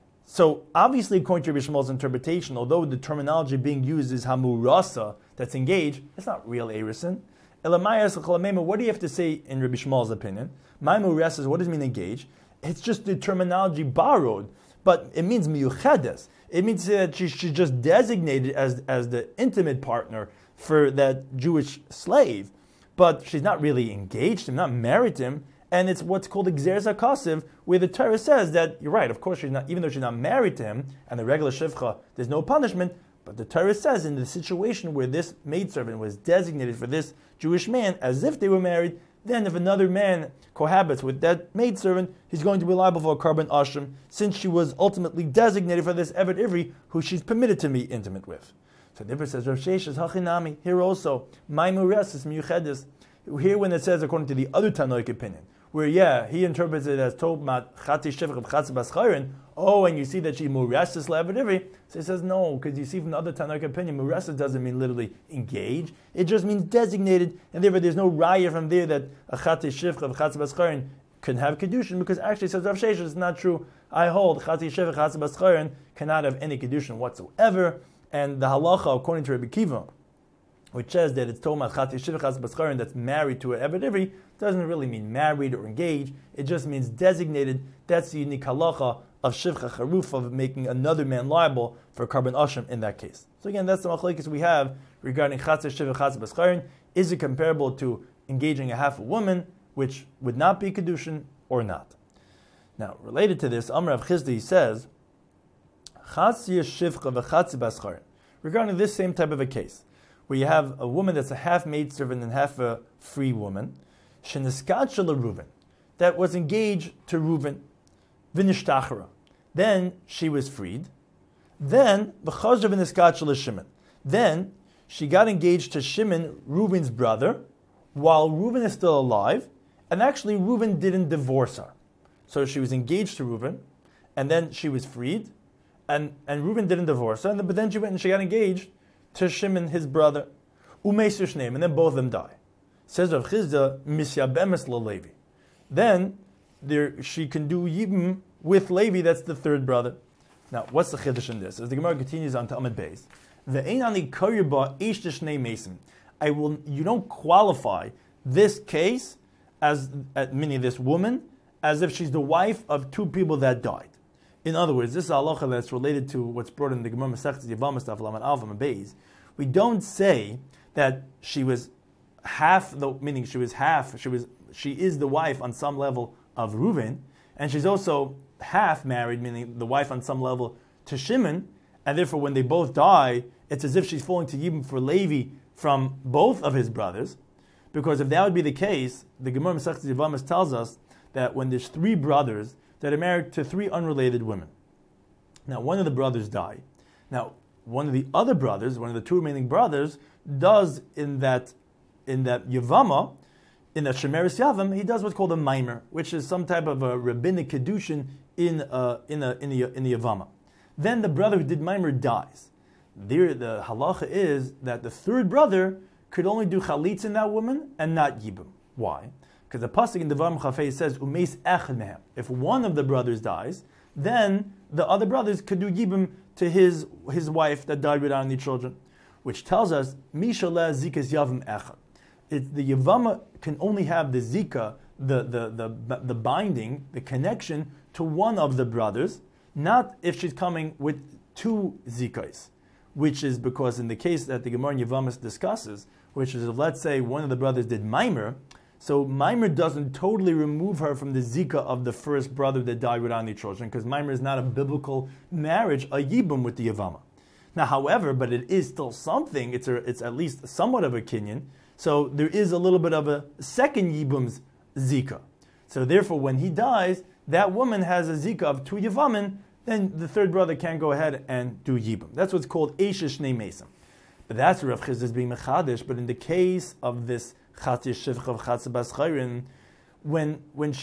A: So obviously, according to Rabbi Shmuel's interpretation, although the terminology being used is hamurasa, that's engaged, it's not real erison. What do you have to say in Rabbi Shmuel's opinion? My murasa is, what does it mean engaged? It's just the terminology borrowed, but it means miyuchedes. It means that she's just designated as the intimate partner for that Jewish slave, but she's not really engaged to him, not married to him, and it's what's called Gzeres HaKasiv, where the Torah says that, you're right, of course she's not, even though she's not married to him, and the regular Shivcha, there's no punishment, but the Torah says in the situation where this maidservant was designated for this Jewish man, as if they were married, then if another man cohabits with that maidservant, he's going to be liable for a carbon ashram, since she was ultimately designated for this Eved Ivri, who she's permitted to be intimate with. So the says, Rav Sheshes hachinami. Here also, my muresis miyuchedes. Here when it says according to the other Tanoic opinion, where he interprets it as Tobmat chati shivch chatz baschayrin. Oh, and you see that she muresis le'Eved Ivri. So he says no, because you see from the other Tanoic opinion, muresis doesn't mean literally engaged. It just means designated, and therefore there's no raya from there that a chati shivch chatz baschayrin can have kedushin, because actually says Rav Sheshes, it's not true. I hold chati shivch chatz baschayrin cannot have any kedushin whatsoever. And the halacha, according to Rabbi Kiva, which says that it's Tomat Chati Shivchas Bascharin that's married to an Eved Ivri, doesn't really mean married or engaged. It just means designated. That's the unique halacha of Shivcha Charuf, of making another man liable for carbon ashram in that case. So again, that's the machlekes we have regarding Chati Shivchas Bascharin. Is it comparable to engaging a half a woman, which would not be kedushin, or not? Now, related to this, Amr Rav Chizda says, regarding this same type of a case, where you have a woman that's a half maidservant and half a free woman, that was engaged to Reuven, then she was freed, then she got engaged to Shimon, Reuven's brother, while Reuven is still alive, and actually Reuven didn't divorce her. So she was engaged to Reuven, and then she was freed, and Reuven didn't divorce her, but then she went and she got engaged to Shimon, his brother, Umeisush name, and then both of them die. Says Rav Chizda, Misyabemes LaLevi. Then she can do Yibum with Levi, that's the third brother. Now, what's the chiddush in this? As the Gemara continues on to Amud Beis, you don't qualify this case as meaning this woman as if she's the wife of two people that died. In other words, this is a halacha that's related to what's brought in the Gemara Masechtas Yevamos Daf Lamed Aleph and Beis. We don't say that she was half, meaning she is the wife on some level of Reuven, and she's also half married, meaning the wife on some level to Shimon, and therefore when they both die, it's as if she's falling to Yibum for Levi from both of his brothers, because if that would be the case, the Gemara Masechtas Yevamos tells us that when there's three brothers that are married to three unrelated women. Now, one of the brothers died. Now, one of the other brothers, one of the two remaining brothers, does in that Yavama, in that Shemeres Yavam, he does what's called a Maimer, which is some type of a rabbinic kedushin in the Yavama. Then the brother who did Maimer dies. There, the halacha is that the third brother could only do chalitz in that woman and not yibum. Why? Because the pasuk in the Devarim Chafei says, Umeis echad mehem. If one of the brothers dies, then the other brothers could do yibum to his wife that died without any children, which tells us Mishaleh zikas yavim echad. The Yavama can only have the zika, the binding, the connection to one of the brothers, not if she's coming with two zikais, which is because in the case that the Gemara in Yavamas discusses, which is if, let's say, one of the brothers did Maimer, so Maimer doesn't totally remove her from the zika of the first brother that died without any children, because Maimer is not a biblical marriage, a yibum with the Yavama. Now, however, but it is still something, it's at least somewhat of a kinyan, so there is a little bit of a second yibum's zika. So therefore, when he dies, that woman has a zika of two Yavamin, then the third brother can go ahead and do yibum. That's what's called Eishes Shnei Mesim. That's Rav Chisda is being mechadish. But in the case of this Chatzi Shivcha of Chatzi Bas Chayrin, when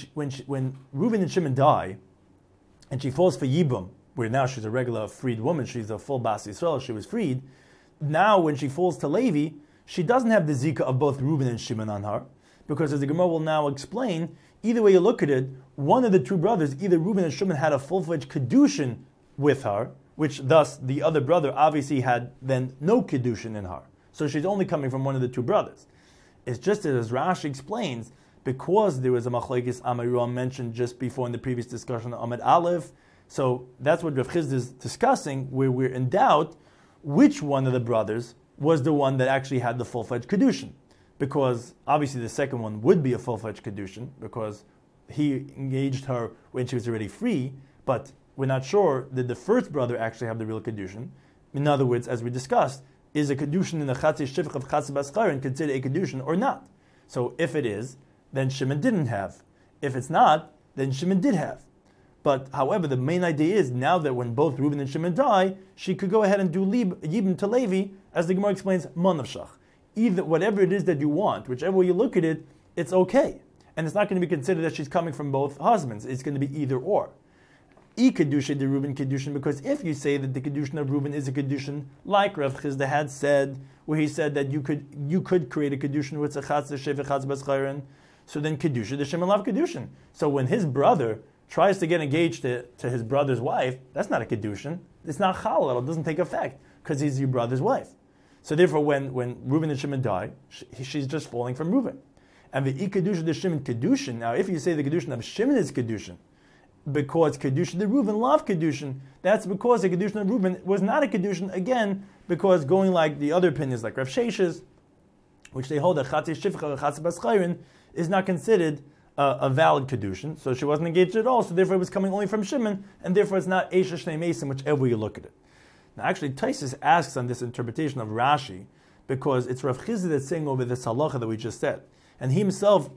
A: Reuven and Shimon die, and she falls for Yibum, where now she's a regular freed woman, she's a full Bas Yisrael, she was freed. Now when she falls to Levi, she doesn't have the Zika of both Reuven and Shimon on her, because as the Gemara will now explain, either way you look at it, one of the two brothers, either Reuven or Shimon, had a full-fledged Kedushin with her, which thus the other brother obviously had then no Kedushin in her. So she's only coming from one of the two brothers. It's just as Rashi explains, because there was a Machlekes Amayram mentioned just before in the previous discussion of Amud Aleph, so that's what Rav Chisda is discussing, where we're in doubt which one of the brothers was the one that actually had the full-fledged Kedushin. Because obviously the second one would be a full-fledged Kedushin, because he engaged her when she was already free, but we're not sure, did the first brother actually have the real Kedushin? In other words, as we discussed, is a Kedushin in the Chatzi Shivcha of Chatzi Bas Chayrin considered a Kedushin or not? So if it is, then Shimon didn't have. If it's not, then Shimon did have. But however, the main idea is now that when both Reuven and Shimon die, she could go ahead and do Yibum to Levi, as the Gemara explains, Manavshach. Either whatever it is that you want, whichever way you look at it, it's okay. And it's not going to be considered that she's coming from both husbands. It's going to be either or. Kedusha de Reuven Kedushin, because if you say that the Kedushin of Reuven is a Kedushin, like Rav Chisda had said, where he said that you could create a Kedushin with a Chatz Shev Chatz Bas Chayrin, so then Kedusha de Shimon Lav Kedushin. So when his brother tries to get engaged to his brother's wife, that's not a Kedushin. It's not Chalal. It doesn't take effect because he's your brother's wife. So therefore, when Reuven and Shimon die, she's just falling from Reuven. And the Kedusha de Shimon Kedushin. Now, if you say the Kedushin of Shimon is Kedushin, because Kedushin de Reuven love Kedushin, that's because the Kedushin of Reuven was not a Kedushin, again, because going like the other opinions, like Rav Sheshes, which they hold that Chatzi Shivcha or Chatzi Bas Chayrin is not considered a valid Kedushin, so she wasn't engaged at all, so therefore it was coming only from Shimon, and therefore it's not Eisha Shnei Mesim, whichever way you look at it. Now actually, Taisus asks on this interpretation of Rashi, because it's Rav Chisda that's saying over this halacha that we just said. And he himself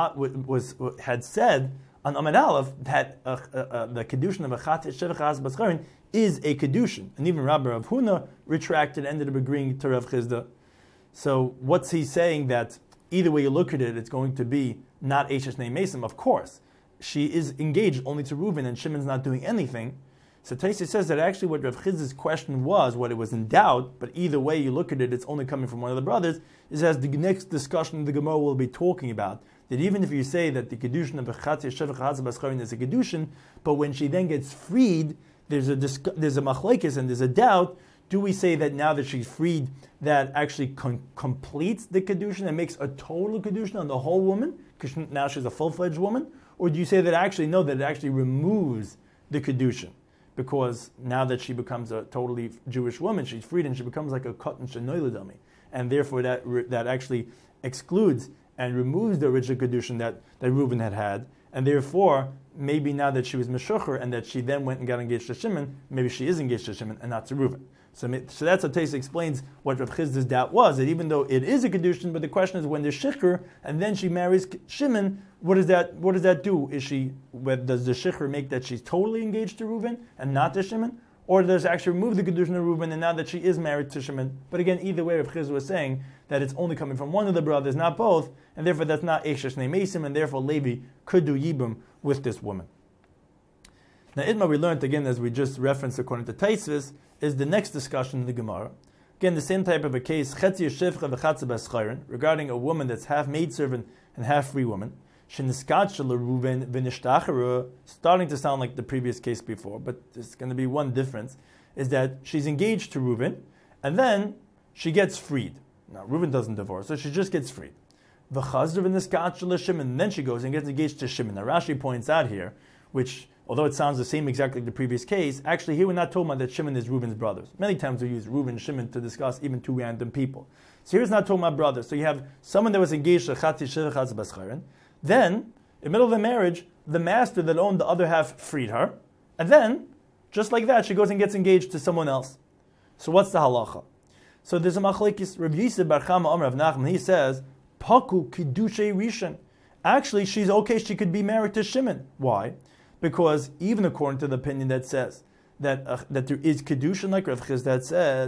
A: had said on Amud Aleph that the Kedushin of Achat Shevach Chatzi Bas Chayrin is a Kedushin. And even Rabbi Rav Huna retracted, ended up agreeing to Rav Chisda. So what's he saying, that either way you look at it, it's going to be not Eishes Nei Mesim? Of course. She is engaged only to Reuven and Shimon's not doing anything. So Taisi says that actually what Rav Chisda's question was, what it was in doubt, but either way you look at it, it's only coming from one of the brothers, is as the next discussion the Gemara will be talking about, that even if you say that the Kedushin of Chatzi Shevach Chatzi Bas Chayrin is a Kedushin, but when she then gets freed, there's a machlekes and there's a doubt, do we say that now that she's freed, that actually completes the Kedushin and makes a total Kedushin on the whole woman, because now she's a full-fledged woman? Or do you say that actually, no, that it actually removes the Kedushin? Because now that she becomes a totally Jewish woman, she's freed and she becomes like a Katan Shenoiladami. And therefore that actually excludes and removes the original Kedushin that Reuven had. And therefore, maybe now that she was Meshucher and that she then went and got engaged to Shimon, maybe she is engaged to Shimon and not to Reuven. So that's how Taisa explains what Rav Chisda's doubt was, that even though it is a Kedushin, but the question is when there's Shichur and then she marries Shimon, what does that do? Does the Shichur make that she's totally engaged to Reuven and not to Shimon? Or does it actually remove the Kedushin of Reuven and now that she is married to Shimon? But again, either way, Rav Chisda was saying that it's only coming from one of the brothers, not both, and therefore that's not Eishes Nei Mesim, and therefore Levi could do Yibum with this woman. Now, Itma, we learned again, as we just referenced according to Taisvis, is the next discussion in the Gemara. Again, the same type of a case, Chetzi Shivcha v'Chatzi Bas Chayrin, regarding a woman that's half maidservant and half free woman. Sheniskat Reuven v'Nishtachara, starting to sound like the previous case before, but there's going to be one difference, is that she's engaged to Reuven, and then she gets freed. Now, Reuven doesn't divorce, so she just gets freed. V'Chazr v'Niskat Shimon, and then she goes and gets engaged to Shimon. Now, Rashi points out here, which, although it sounds the same exactly like the previous case, actually here we're not talking about that Shimon is Reuven's brothers. Many times we use Reuven and Shimon to discuss even two random people. So here it's not talking about brothers. So you have someone that was engaged to Chatzi Shivcha Chatzi Bas Chayrin. Then, in the middle of the marriage, the master that owned the other half freed her. And then, just like that, she goes and gets engaged to someone else. So what's the halacha? So there's a machlekes. Rav Yisrael bar Chama Amar of Nachman, he says, Paku Kiddushay Rishon. Actually, she's okay, she could be married to Shimon. Why? Because even according to the opinion that says that there is Kedushin, like Rav Chisda said,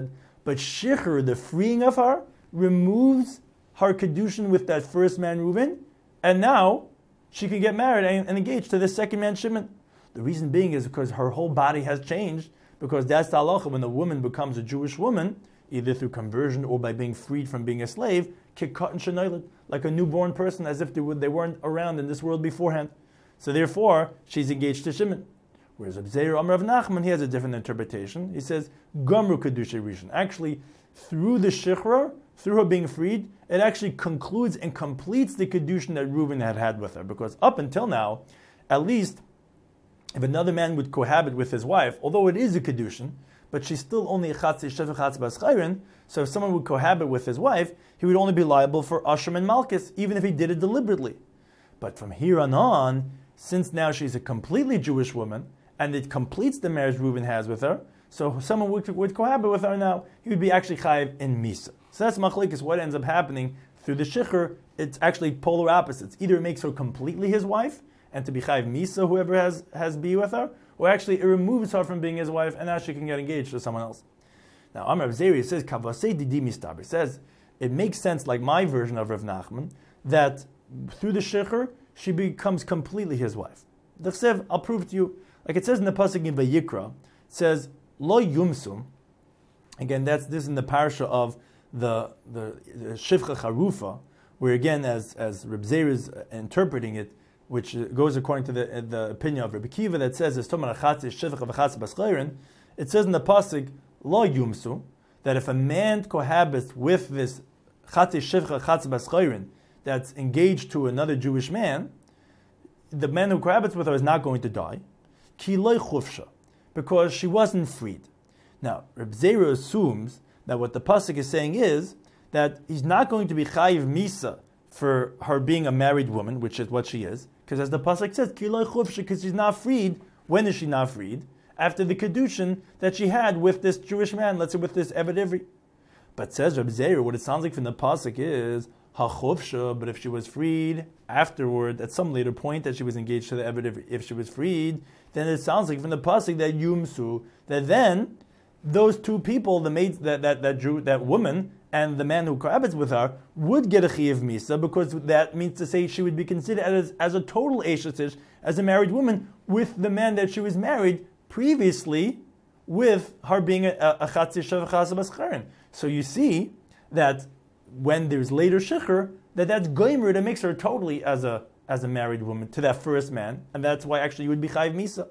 A: But Shichr, the freeing of her, removes her kedushin with that first man Reuven, and now she can get married and engaged to the second man Shimon. The reason being is because her whole body has changed, because that's the halacha when a woman becomes a Jewish woman, either through conversion or by being freed from being a slave, kikatan shenoiled, like a newborn person, as if they weren't around in this world beforehand. So therefore, she's engaged to Shimon. Whereas Reb Zeir Amar Rav Nachman, he has a different interpretation. He says, Gomru Kedusha Rishon. Actually, through the Shechra, through her being freed, it actually concludes and completes the Kedushin that Reuven had with her. Because up until now, at least, if another man would cohabit with his wife, although it is a Kedushin, but she's still only a Chatzi Shevach Chatz Bas Chayrin, so if someone would cohabit with his wife, he would only be liable for Asham and Malchus, even if he did it deliberately. But from here on, since now she's a completely Jewish woman, and it completes the marriage Reuven has with her, so if someone would cohabit with her now, he would be actually chayiv in Misa. So that's machlekes. What ends up happening through the Shichr, it's actually polar opposites. Either it makes her completely his wife, and to be chayiv Misa, whoever has be with her, or actually it removes her from being his wife, and now she can get engaged to someone else. Now, Amar Rav Zeri says, Kavasei Didi Mistaber, says, it makes sense, like my version of Rav Nachman, that through the Shichr, she becomes completely his wife. The Chsev, I'll prove to you, like it says in the pasuk in Vayikra, it says, Lo Yumsum, again, this is in the parasha of the Shivcha Charufa, where again, as Reb Zeir is interpreting it, which goes according to the opinion of Rabbi Kiva, that says, it says in the pasuk, Lo Yumsu, that if a man cohabits with this Chati Shivcha Chatz Bas Chayrin, that's engaged to another Jewish man, the man who cohabits with her is not going to die, Ki loy chufsha, because she wasn't freed. Now, Reb Zeir assumes that what the pasuk is saying is that he's not going to be chayiv misa for her being a married woman, which is what she is, because as the pasuk says, Ki loy chufsha, because she's not freed. When is she not freed? After the kedushin that she had with this Jewish man, let's say with this Eved Ivri. But says Reb Zeir, what it sounds like from the pasuk is hachufsha, but if she was freed afterward, at some later point that she was engaged to the Eved Ivri, if she was freed, then it sounds like from the pasuk that yumsu, that then those two people, the maids, that woman and the man who cohabits with her, would get a chiyuv misa, because that means to say she would be considered as a total eshet, as a married woman, with the man that she was married previously, with her being a chatzi shevach chatz bas chayrin. So you see that when there's later shichr, that's goymer, that makes her totally as a married woman to that first man, and that's why actually you would be chayiv misa.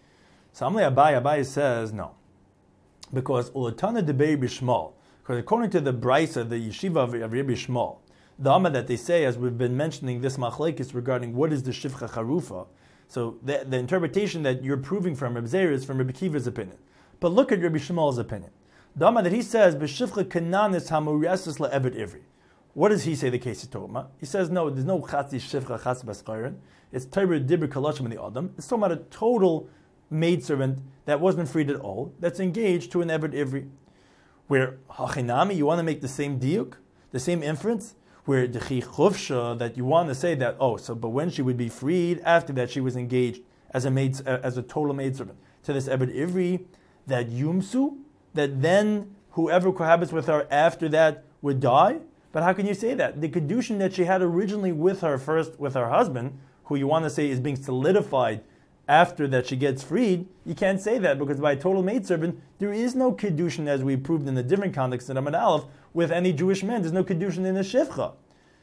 A: So Amle Abai says no, because ulatana debei bishmal, because according to the brisa, the yeshiva of Rabbi Shmuel, the Amma that they say, as we've been mentioning this machlekes regarding what is the shivcha charufa, so the interpretation that you're proving from Reb Zeir is from Rabbi Kiva's opinion. But look at Rabbi Shmuel's opinion. The Amma that he says, b'shivcha kananis hamuriasis la'eved ivri. What does he say the case is talking about? He says, no, there's no chatzi shivcha chatz bas chayrin. It's Torah dibur kalashim in the Adam. It's talking about a total maidservant that wasn't freed at all, that's engaged to an Eved Ivri. Where hachinami, you want to make the same diuk, the same inference, where the chuvsha, that you want to say that, but when she would be freed, after that she was engaged as a total maidservant to this Eved Ivri, that yumsu, that then whoever cohabits with her after that would die. But how can you say that? The kedushin that she had originally with her husband, who you want to say is being solidified after that she gets freed, you can't say that, because by a total maidservant, there is no kedushin, as we proved in a different context in Amud Aleph, with any Jewish man. There's no kedushin in the shivcha.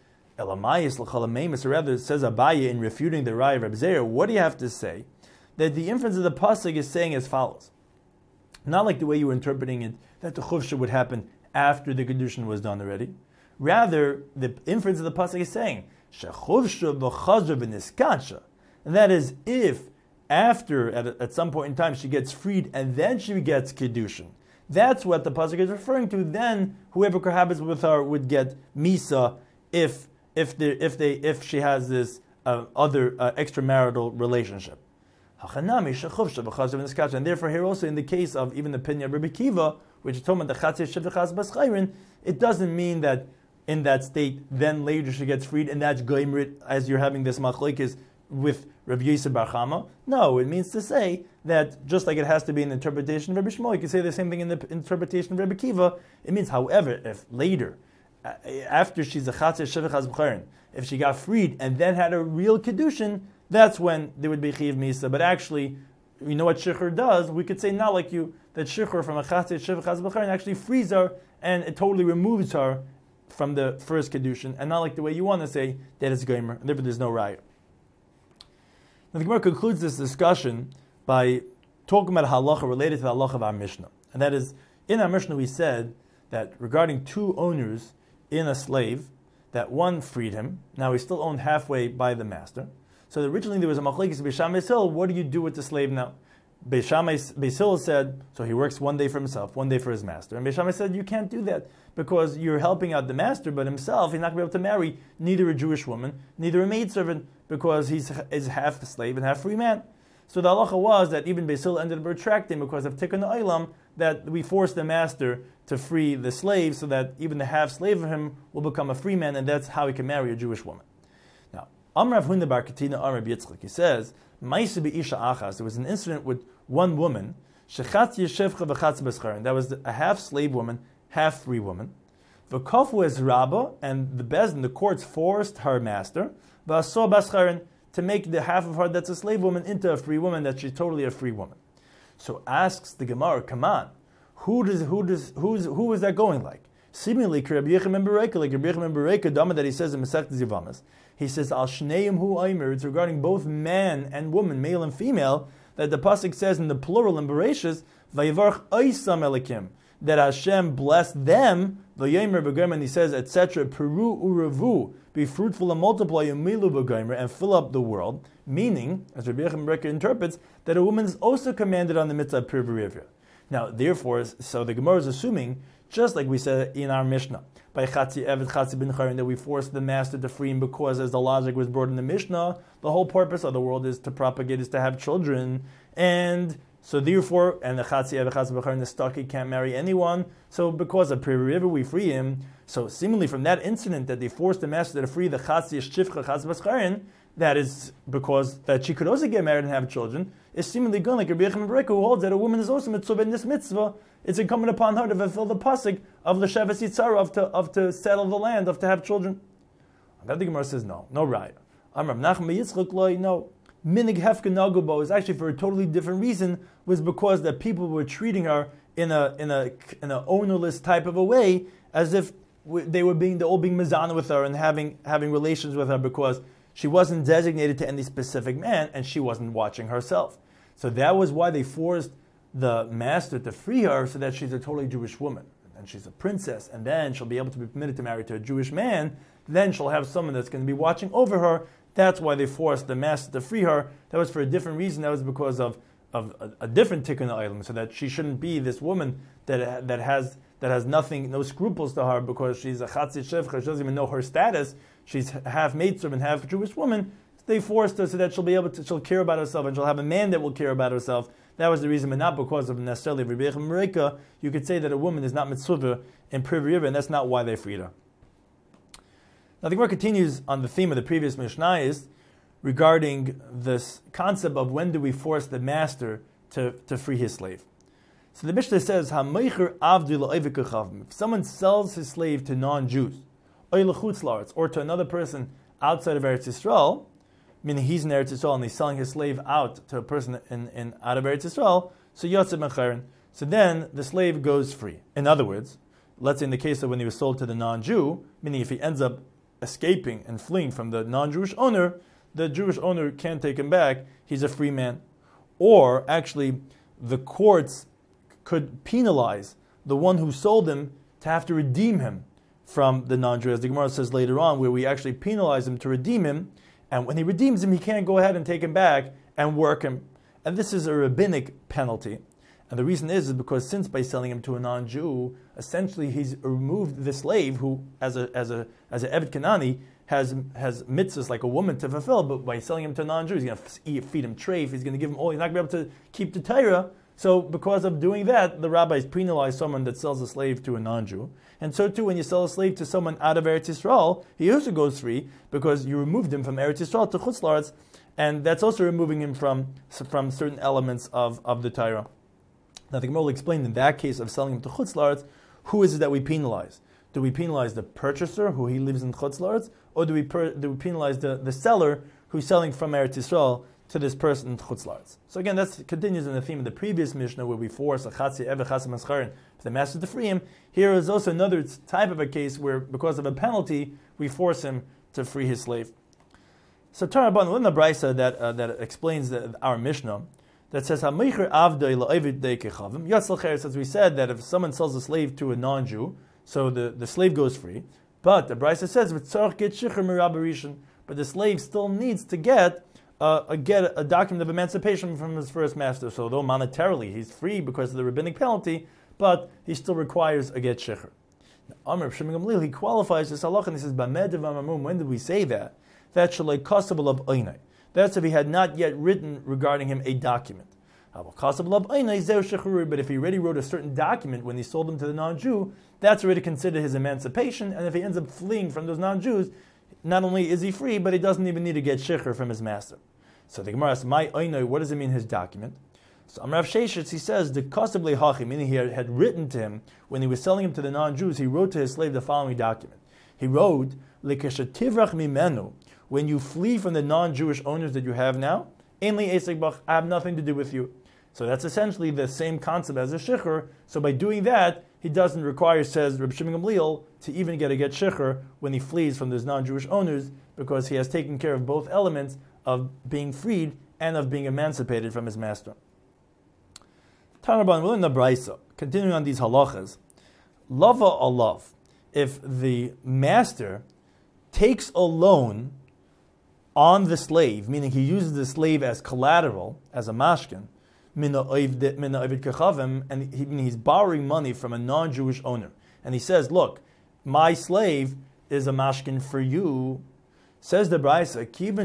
A: Elamayis l'chalamemis, or rather, it says Abaye in refuting the Raya of Reb Zeir, what do you have to say? That the inference of the pasuk is saying as follows. Not like the way you were interpreting it, that the chuvsha would happen after the kedushin was done already. Rather, the inference of the pasuk is saying, shechuvsha v'chazra v'niskansha, and that is, if after, at some point in time, she gets freed and then she gets kedushin, that's what the pasuk is referring to. Then whoever cohabits with her would get misa if she has this other extramarital relationship. And therefore, here also in the case of even the opinion of Rabbi Kiva, which is talking about the chatzir shivchas bas chayrin, it doesn't mean that in that state, then later she gets freed, and that's goimrit, as you're having this machlekes with Rabbi Yosef Bar Chama? No, it means to say that just like it has to be in the interpretation of Rabbi Shmuel, you can say the same thing in the interpretation of Rabbi Kiva. It means, however, if later, after she's a chatzir shevach hazbcharin, if she got freed and then had a real kedushin, that's when there would be chiv misa. But actually, you know what shikhr does? We could say not like you, that shikhr from a chatzir shevach hazbcharin actually frees her and it totally removes her from the first kedushin, and not like the way you want to say that it's gomer, and therefore there's no raya. Now the Gemara concludes this discussion by talking about halacha related to the halacha of our Mishnah. And that is, in our Mishnah we said that regarding two owners in a slave, that one freed him, now he's still owned halfway by the master. So originally there was a machlekes Beis Shammai Beis Hillel, what do you do with the slave now? Beis Shammai Beis Hillel said, so he works one day for himself, one day for his master. And Beis Shammai said, you can't do that, because you're helping out the master, but himself, he's not going to be able to marry neither a Jewish woman, neither a maidservant, because he's half slave and half free man. So the halacha was that even Beis Hillel ended up retracting because of tikkun ha'olam, that we forced the master to free the slave, so that even the half slave of him will become a free man, and that's how he can marry a Jewish woman. Now, Amr Rav Huna bar Katina Amr Rabbi Yitzchak, he says, Ma'aseh be'isha achas, there was an incident with one woman, shechatz yeshevcha v'chatz b'scharin, that was a half slave woman, half free woman. V'kofu es rabba, and the bezdin, the courts forced her master, v'aso b'scharin, to make the half of her that's a slave woman into a free woman, that she's totally a free woman. So asks the Gemara, come on, who is that going like? Seemingly, Rabbi Yechim ben Bereka, like Rabbi Yechim ben Bereka, Dama that he says in Masechtas Yevamos, he says, Al Shneim Hu Aimer, it's regarding both man and woman, male and female, that the pasuk says in the plural in Bereshis, Vayivarch Oisam Elikim, that Hashem blessed them, Vayomer B'Gomer, and he says, etc., Peru Uravu, be fruitful and multiply, Yumilu B'Gomer, and fill up the world, meaning, as Rabbi Yechim ben Bereka interprets, that a woman is also commanded on the mitzvah of Pir B'Rivya. Now, therefore, so the Gemara is assuming, just like we said in our Mishnah, by Chatzi Evet Chatzi bin Charin, that we forced the master to free him because, as the logic was brought in the Mishnah, the whole purpose of the world is to propagate, is to have children, and so therefore, and the Chatzi Evet Chatzi bin Charin is stuck, he can't marry anyone, so because of Pir River we free him. So seemingly from that incident that they forced the master to free the Chatzi Shivcha Chatzi B'Scharin, that is because that she could also get married and have children, is seemingly going like Rabbi Yechim ben Bereka, who holds that a woman is also mitzvah in this mitzvah. It's incumbent upon her to fulfill the pasuk of l'sheves yitzara, of to settle the land, of to have children. That the Gemara says no raya. Amar Nachman ben Yitzchak loy, no. Minig hefka nagubo is actually for a totally different reason, was because that people were treating her in a ownerless type of a way, as if they were all being mizana with her and having relations with her, because she wasn't designated to any specific man and she wasn't watching herself. So that was why they forced the master to free her, so that she's a totally Jewish woman. And she's a princess, and then she'll be able to be permitted to marry to a Jewish man. Then she'll have someone that's going to be watching over her. That's why they forced the master to free her. That was for a different reason. That was because of a different tikkun ha'olam, so that she shouldn't be this woman that has nothing, no scruples to her, because she's a chatzit shevcha. She doesn't even know her status. She's half maidservant, half Jewish woman. They forced her so that she'll care about herself, and she'll have a man that will care about herself. That was the reason, but not because of necessarily Rabbi Yechim ben Bereka. You could say that a woman is not mitzvah in Pir River, and that's not why they freed her. Now the Gemara continues on the theme of the previous Mishnah is regarding this concept of when do we force the master to free his slave. So the Mishnah says, if someone sells his slave to non-Jews, or to another person outside of Eretz Yisrael, meaning he's in Eretz Yisrael and he's selling his slave out to a person out of Eretz Yisrael, so Yotzei ben Chayrin, so then the slave goes free. In other words, let's say in the case of when he was sold to the non-Jew, meaning if he ends up escaping and fleeing from the non-Jewish owner, the Jewish owner can't take him back, he's a free man. Or actually, the courts could penalize the one who sold him to have to redeem him from the non-Jew, as the Gemara says later on, where we actually penalize him to redeem him, and when he redeems him, he can't go ahead and take him back and work him. And this is a rabbinic penalty. And the reason is because since by selling him to a non-Jew, essentially he's removed the slave who, as a Evet Kanani, has mitzvahs like a woman to fulfill, but by selling him to a non-Jew, he's going to feed him treif, he's going to give him all, he's not going to be able to keep the Torah. So because of doing that, the rabbis penalize someone that sells a slave to a non-Jew. And so too, when you sell a slave to someone out of Eretz Yisrael, he also goes free because you removed him from Eretz Yisrael to Chutz La'aretz, and that's also removing him from certain elements of the Torah. Now the Gemara will explain in that case of selling him to Chutz La'aretz, who is it that we penalize? Do we penalize the purchaser who he lives in Chutz La'aretz, or do we penalize the seller who's selling from Eretz Yisrael to this person in Chutz La'aretz? So again, that continues in the theme of the previous Mishnah where we force a Chatzi Eved Chasam Mascharin for the master to free him. Here is also another type of a case where because of a penalty, we force him to free his slave. So Taraban, in the Brisa that explains our Mishnah, that says, as we said, that if someone sells a slave to a non-Jew, so the slave goes free, but the Brisa says, but the slave still needs to get a document of emancipation from his first master. So though monetarily he's free because of the rabbinic penalty, but he still requires a get shikhr. Amr Shimon Gamliel, he qualifies this halach and he says, when did we say that? That's shalei kasabel of oinai. That's if he had not yet written regarding him a document. But if he already wrote a certain document when he sold him to the non-Jew, that's already considered his emancipation. And if he ends up fleeing from those non-Jews, not only is he free, but he doesn't even need to get shikhr from his master. So the Gemara asks, "My oinai, what does it mean, his document?" So Amrav Sheshetz, he says, the kasabel hachi, meaning he had written to him when he was selling him to the non-Jews. He wrote to his slave the following document. He wrote, "Lekeshativrach mimenu." When you flee from the non-Jewish owners that you have now, I have nothing to do with you. So that's essentially the same concept as a shikhr. So by doing that, he doesn't require, says Reb Shimon Gamliel, to even get a get shikhr when he flees from those non-Jewish owners, because he has taken care of both elements of being freed and of being emancipated from his master. Tanaban, in the Brisa, continuing on these halachas, lava alav, if the master takes a loan on the slave, meaning he uses the slave as collateral, as a mashkin, and he's borrowing money from a non-Jewish owner. And he says, look, my slave is a mashkin for you. Says the Brisa,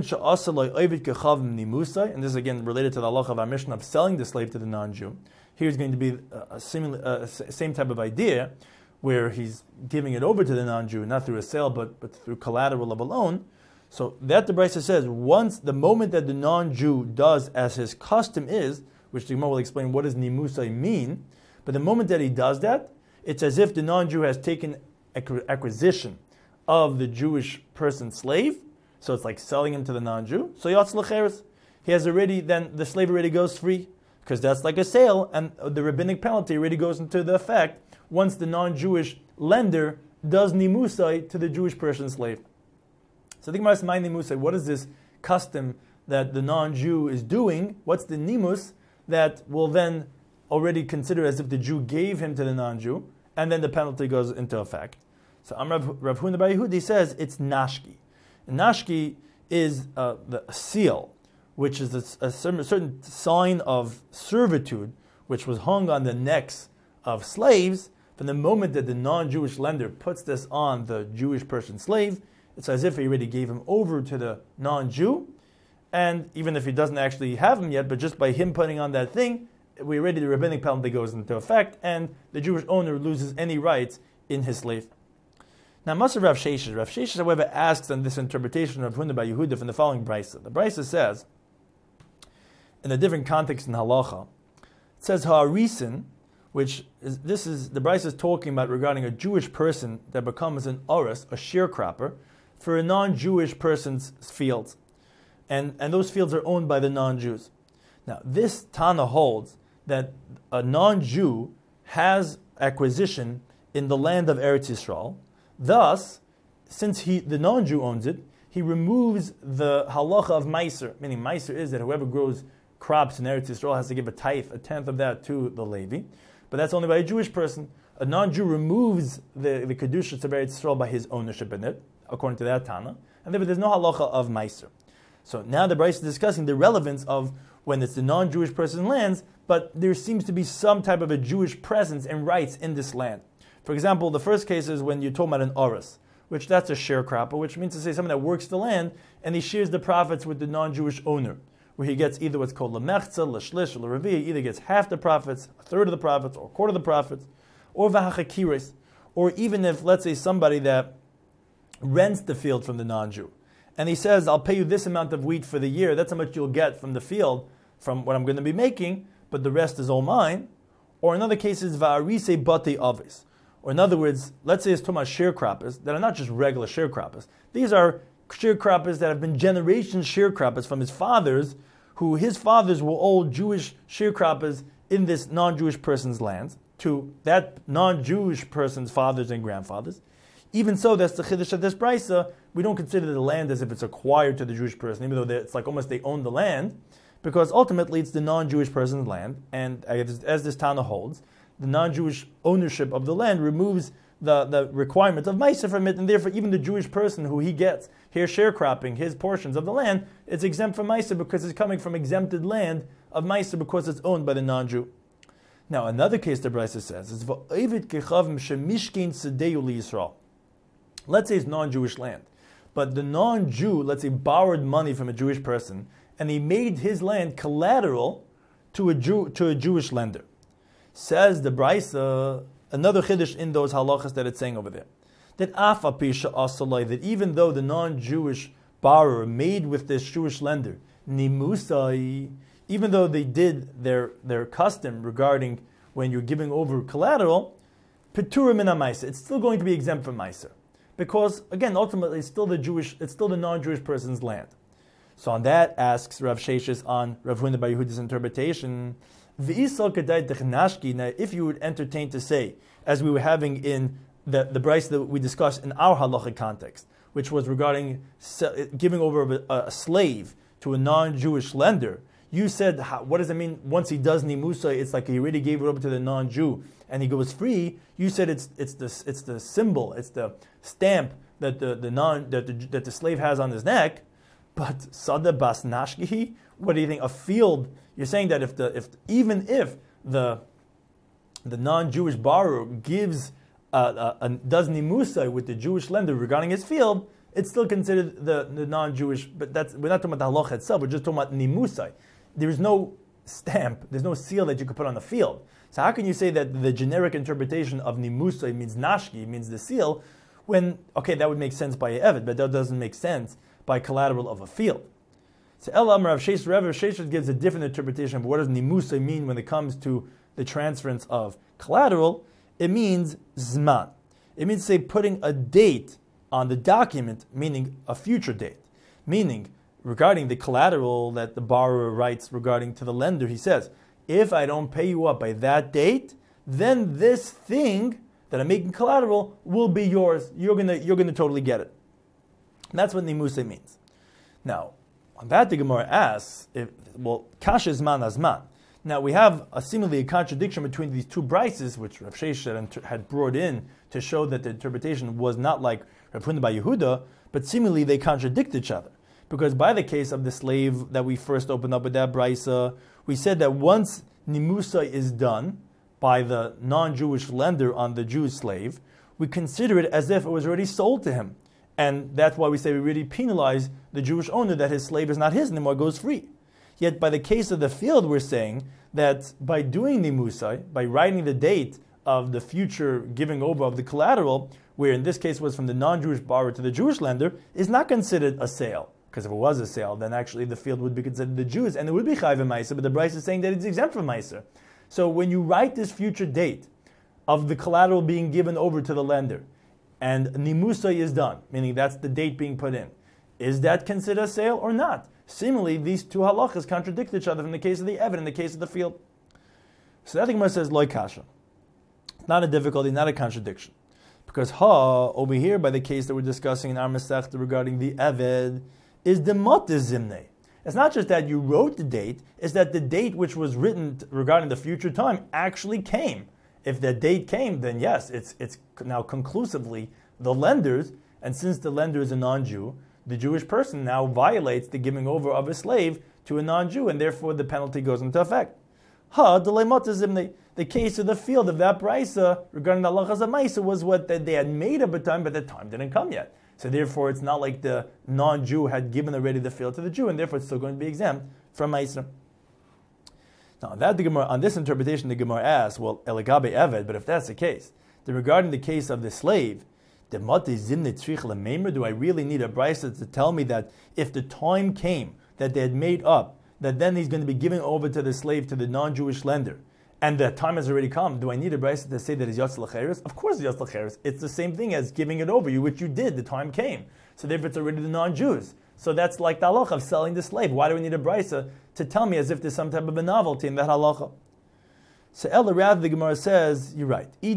A: and this is again related to the halach of our Mishnah of selling the slave to the non-Jew. Here's going to be a same type of idea, where he's giving it over to the non-Jew, not through a sale, but through collateral of a loan. So that the Brisa says, once the moment that the non-Jew does as his custom is, which the Gemara will explain what does nimusai mean, but the moment that he does that, it's as if the non-Jew has taken acquisition of the Jewish person's slave, so it's like selling him to the non-Jew. So yatz l'cheres, he has already, then the slave already goes free, because that's like a sale, and the rabbinic penalty already goes into the effect once the non-Jewish lender does nimusai to the Jewish person's slave. So the Gemara says, what is this custom that the non-Jew is doing? What's the nimus that will then already consider as if the Jew gave him to the non-Jew, and then the penalty goes into effect? So Rav Huna bar Yehudi says it's nashki. Nashki is the seal, which is a certain sign of servitude, which was hung on the necks of slaves. From the moment that the non-Jewish lender puts this on the Jewish person's slave, it's as if he already gave him over to the non-Jew, and even if he doesn't actually have him yet, but just by him putting on that thing, the rabbinic penalty goes into effect, and the Jewish owner loses any rights in his slave. Now, Masar Rav Sheshetz, however, asks on this interpretation of Huna bar Yehuda from the following Brisa. The Brisa says, in a different context in halacha, it says ha'arisin, which is the Brisa is talking about regarding a Jewish person that becomes an oris, a sharecropper, for a non-Jewish person's fields. And those fields are owned by the non-Jews. Now, this Tana holds that a non-Jew has acquisition in the land of Eretz Yisrael. Thus, since the non-Jew owns it, he removes the halacha of meiser, meaning meiser is that whoever grows crops in Eretz Yisrael has to give a tenth of that to the Levi. But that's only by a Jewish person. A non-Jew removes the Kedusha of Eretz Yisrael by his ownership in it, according to that Tana. And therefore there's no halacha of meiser. So now the Brisa is discussing the relevance of when it's the non-Jewish person's lands, but there seems to be some type of a Jewish presence and rights in this land. For example, the first case is when you're talking about an oris, which that's a sharecropper, which means to say someone that works the land and he shares the profits with the non-Jewish owner, where he gets either what's called lemechza, leshlish, or lerevi, either gets half the profits, a third of the profits, or a quarter of the profits, or vahachakiris, or even if, let's say, somebody that rents the field from the non-Jew, and he says, I'll pay you this amount of wheat for the year, that's how much you'll get from the field, from what I'm going to be making, but the rest is all mine. Or in other cases, va'arise bate avis. Or in other words, let's say it's talking about sharecroppers that are not just regular sharecroppers. These are sharecroppers that have been generations sharecroppers from his fathers, who his fathers were all Jewish sharecroppers in this non-Jewish person's lands, to that non-Jewish person's fathers and grandfathers. Even so, that's the chiddush of this brisa. We don't consider the land as if it's acquired to the Jewish person, even though it's like almost they own the land, because ultimately it's the non-Jewish person's land, and as this Tana holds, the non-Jewish ownership of the land removes the requirement of Maisa from it, and therefore even the Jewish person who he gets here sharecropping his portions of the land, it's exempt from Maisa because it's coming from exempted land of Maisa because it's owned by the non-Jew. Now another case the Brisa says is Va'ovid kechavim shemishkein tzedeu liYisrael. Let's say it's non-Jewish land, but the non-Jew, let's say, borrowed money from a Jewish person, and he made his land collateral to a Jewish lender. Says the Brisa, another chiddush in those halachas that it's saying over there, that that even though the non-Jewish borrower made with this Jewish lender nimusai, even though they did their custom regarding when you're giving over collateral, peturim min ha'maisa, it's still going to be exempt from meiser, because again, ultimately, it's still the non-Jewish person's land. So on that asks Rav Sheshes on Rav Huna bar Yehuda's interpretation. Now, if you would entertain to say, as we were having in the brisa that we discussed in our halachic context, which was regarding giving over a slave to a non-Jewish lender, you said, what does it mean once he does nimusa? It's like he already gave it over to the non-Jew and he goes free. You said it's the symbol, it's the stamp that the slave has on his neck. But sada bas nashkihi, what do you think? A field? You're saying that even if the non-Jewish borrower gives does nimusa with the Jewish lender regarding his field, it's still considered the non-Jewish. But we're not talking about the halacha itself. We're just talking about nimusa. There is no stamp. There's no seal that you could put on the field. So how can you say that the generic interpretation of nimusa means nashki, means the seal, when that would make sense by a evet, but that doesn't make sense by collateral of a field. So Elam Rav Sheshes gives a different interpretation of what does nimusa mean when it comes to the transference of collateral. It means zman. It means, say, putting a date on the document, meaning a future date. Meaning, regarding the collateral that the borrower writes regarding to the lender, he says, if I don't pay you up by that date, then this thing that I'm making collateral will be yours. You're gonna totally get it. And that's what nimusa means. Now, on that the Gemara asks, kasha zman azman. Now we have seemingly a contradiction between these two brises, which Rav Sheshes had brought in to show that the interpretation was not like Rav Huna bar Yehuda, but seemingly they contradict each other. Because by the case of the slave that we first opened up with that brisa, we said that once nimusa is done by the non-Jewish lender on the Jewish slave, we consider it as if it was already sold to him. And that's why we say we really penalize the Jewish owner that his slave is not his anymore, goes free. Yet by the case of the field, we're saying that by doing nimusai, by writing the date of the future giving over of the collateral, where in this case was from the non-Jewish borrower to the Jewish lender, is not considered a sale. Because if it was a sale, then actually the field would be considered the Jews, and it would be chayv meiser, but the Bryce is saying that it's exempt from meiser. So when you write this future date of the collateral being given over to the lender, and nimusa is done, meaning that's the date being put in, is that considered a sale or not? Similarly, these two halachas contradict each other in the case of the evet, in the case of the field. So that Gemara says loy kasha. It's not a difficulty, not a contradiction. Because over here by the case that we're discussing in our Masechta regarding the evet, is the motes zimnei. It's not just that you wrote the date, it's that the date which was written regarding the future time actually came. If that date came, then yes, it's now conclusively the lender's, and since the lender is a non-Jew, the Jewish person now violates the giving over of a slave to a non-Jew, and therefore the penalty goes into effect. The case of the field of that brisa regarding the halachas of ma'isa was what they had made up a time, but the time didn't come yet. So therefore, it's not like the non-Jew had given already the field to the Jew, and therefore it's still going to be exempt from ma'isa. Now, on this interpretation, the Gemara asks, well, elagabe eved, but if that's the case, then regarding the case of the slave, Do I really need a brisa to tell me that if the time came that they had made up, that then he's going to be giving over to the slave, to the non-Jewish lender, and the time has already come? Do I need a brisa to say that he's yatz l'cheres? Of course he's yatz l'cheres. It's the same thing as giving it over, which you did, the time came. So therefore it's already the non-Jews. So that's like the halacha of selling the slave. Why do we need a brisa to tell me as if there's some type of a novelty in that halacha? So Ella, rather, the Gemara says, you're right. Both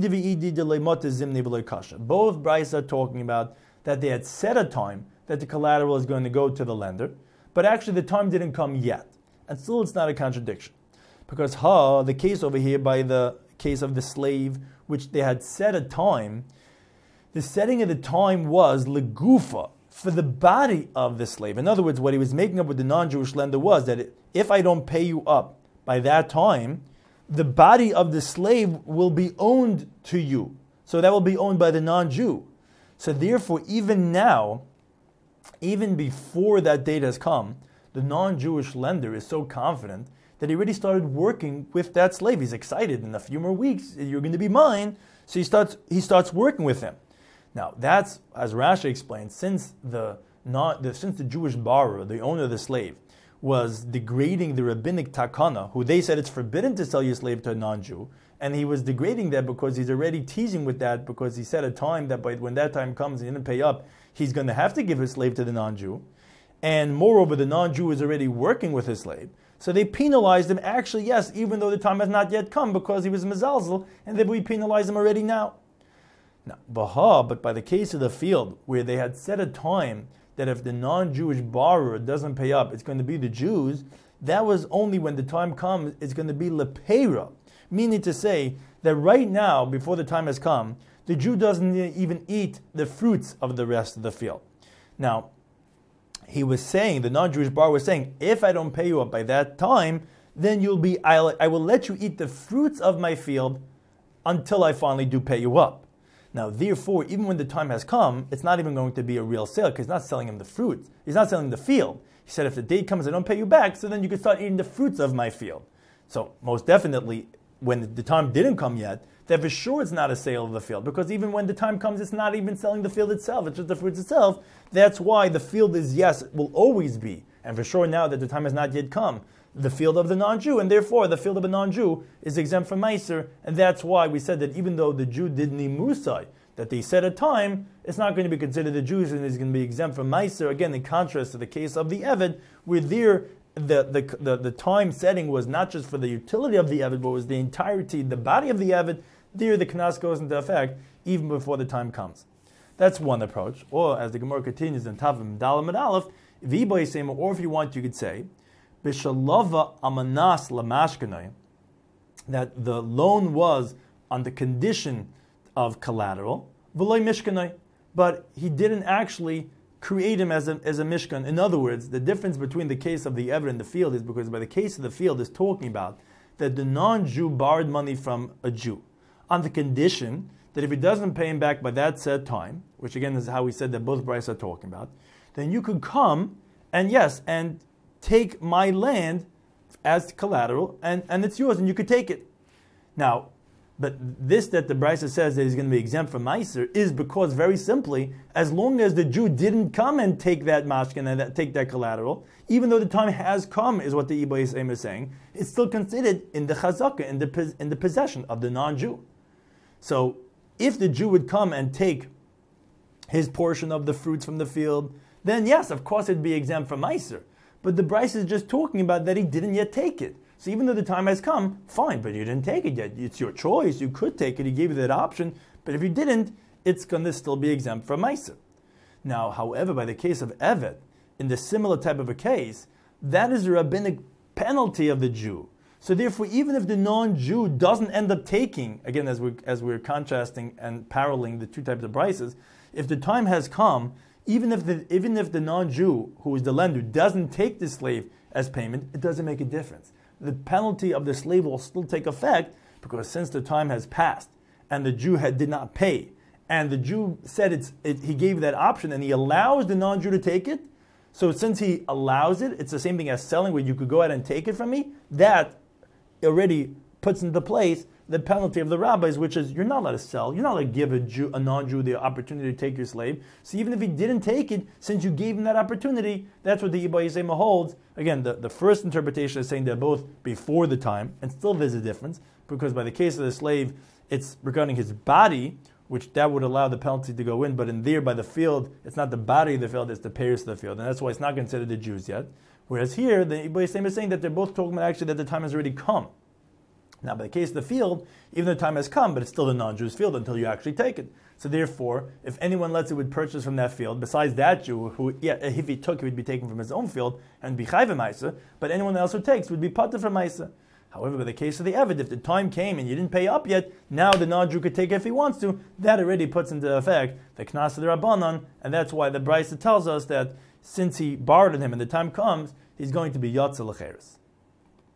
A: brisa are talking about that they had set a time that the collateral is going to go to the lender, but actually the time didn't come yet. And still it's not a contradiction. Because the case over here by the case of the slave, which they had set a time, the setting of the time was legufa, for the body of the slave. In other words, what he was making up with the non-Jewish lender was that if I don't pay you up by that time, the body of the slave will be owned to you. So that will be owned by the non-Jew. So therefore, even now, even before that date has come, the non-Jewish lender is so confident that he already started working with that slave. He's excited. In a few more weeks, you're going to be mine. So he starts working with him. Now, that's, as Rashi explains, since the Jewish borrower, the owner of the slave, was degrading the rabbinic takana, who they said it's forbidden to sell your slave to a non-Jew, and he was degrading that because he's already teasing with that, because he set a time that when that time comes and he didn't pay up, he's going to have to give his slave to the non-Jew. And moreover, the non-Jew is already working with his slave. So they penalized him, actually, yes, even though the time has not yet come, because he was mezalzel, and then we penalize him already now. Now, but by the case of the field, where they had set a time that if the non-Jewish borrower doesn't pay up, it's going to be the Jews, that was only when the time comes, it's going to be lepera, meaning to say that right now, before the time has come, the Jew doesn't even eat the fruits of the rest of the field. Now, he was saying, the non-Jewish borrower was saying, if I don't pay you up by that time, then I will let you eat the fruits of my field until I finally do pay you up. Now, therefore, even when the time has come, it's not even going to be a real sale, because he's not selling him the fruit. He's not selling the field. He said, if the date comes, I don't pay you back, so then you can start eating the fruits of my field. So, most definitely, when the time didn't come yet, then for sure it's not a sale of the field, because even when the time comes, it's not even selling the field itself, it's just the fruits itself. That's why the field is, yes, it will always be, and for sure now that the time has not yet come, the field of the non-Jew, and therefore the field of a non-Jew is exempt from Meiser, and that's why we said that even though the Jew did Nimusai, that they set a time, it's not going to be considered the Jews and is going to be exempt from Meiser, again in contrast to the case of the Eved, where there the time setting was not just for the utility of the Eved, but was the entirety, the body of the Eved. There the Knas goes into effect even before the time comes. That's one approach. Or as the Gemara continues in Tavim Dalam and Aleph, or if you want, you could say, Bishalava amanas lamashkanai, that the loan was on the condition of collateral, v'loy mishkanai, but he didn't actually create him as a mishkan. In other words, the difference between the case of the Eved and the field is because by the case of the field is talking about that the non-Jew borrowed money from a Jew on the condition that if he doesn't pay him back by that said time, which again is how we said that both Bryce are talking about, then you could come and take my land as collateral, and it's yours, and you could take it. Now, but this that the Brisa says that he's going to be exempt from Meiser is because, very simply, as long as the Jew didn't come and take that mashkin and take that collateral, even though the time has come, is what the Ibo Yisrael is saying, it's still considered in the chazakah, in the possession of the non-Jew. So, if the Jew would come and take his portion of the fruits from the field, then yes, of course it'd be exempt from Meiser. But the Brisa is just talking about that he didn't yet take it. So even though the time has come, fine, but you didn't take it yet. It's your choice. You could take it. He gave you that option. But if you didn't, it's going to still be exempt from Meiser. Now, however, by the case of Eved, in the similar type of a case, that is a rabbinic penalty of the Jew. So therefore, even if the non-Jew doesn't end up taking, again, as we're contrasting and paralleling the two types of prices, if the time has come, even if the non-Jew, who is the lender, doesn't take the slave as payment, it doesn't make a difference. The penalty of the slave will still take effect because since the time has passed and the Jew did not pay, and the Jew said he gave that option and he allows the non-Jew to take it, so since he allows it, it's the same thing as selling where you could go ahead and take it from me, that already puts into place the penalty of the rabbis, which is you're not allowed to sell, you're not allowed to give a non-Jew the opportunity to take your slave. So even if he didn't take it, since you gave him that opportunity, that's what the Ibai Yisema holds. Again, the first interpretation is saying they're both before the time, and still there's a difference, because by the case of the slave, it's regarding his body, which that would allow the penalty to go in, but in there by the field, it's not the body of the field, it's the payers of the field, and that's why it's not considered the Jews yet. Whereas here, the Ibai Yisema is saying that they're both talking about actually that the time has already come. Now, by the case of the field, even though the time has come, but it's still the non-Jew's field until you actually take it. So therefore, if anyone lets it would purchase from that field, besides that Jew, who, if he took, it would be taken from his own field and be chayv ma'isa, but anyone else who takes would be pater from ma'isa. However, by the case of the Eved, if the time came and you didn't pay up yet, now the non-Jew could take it if he wants to. That already puts into effect the Knas of the Rabbanan, and that's why the Brisa tells us that since he borrowed him and the time comes, he's going to be Yatzel L'cheres.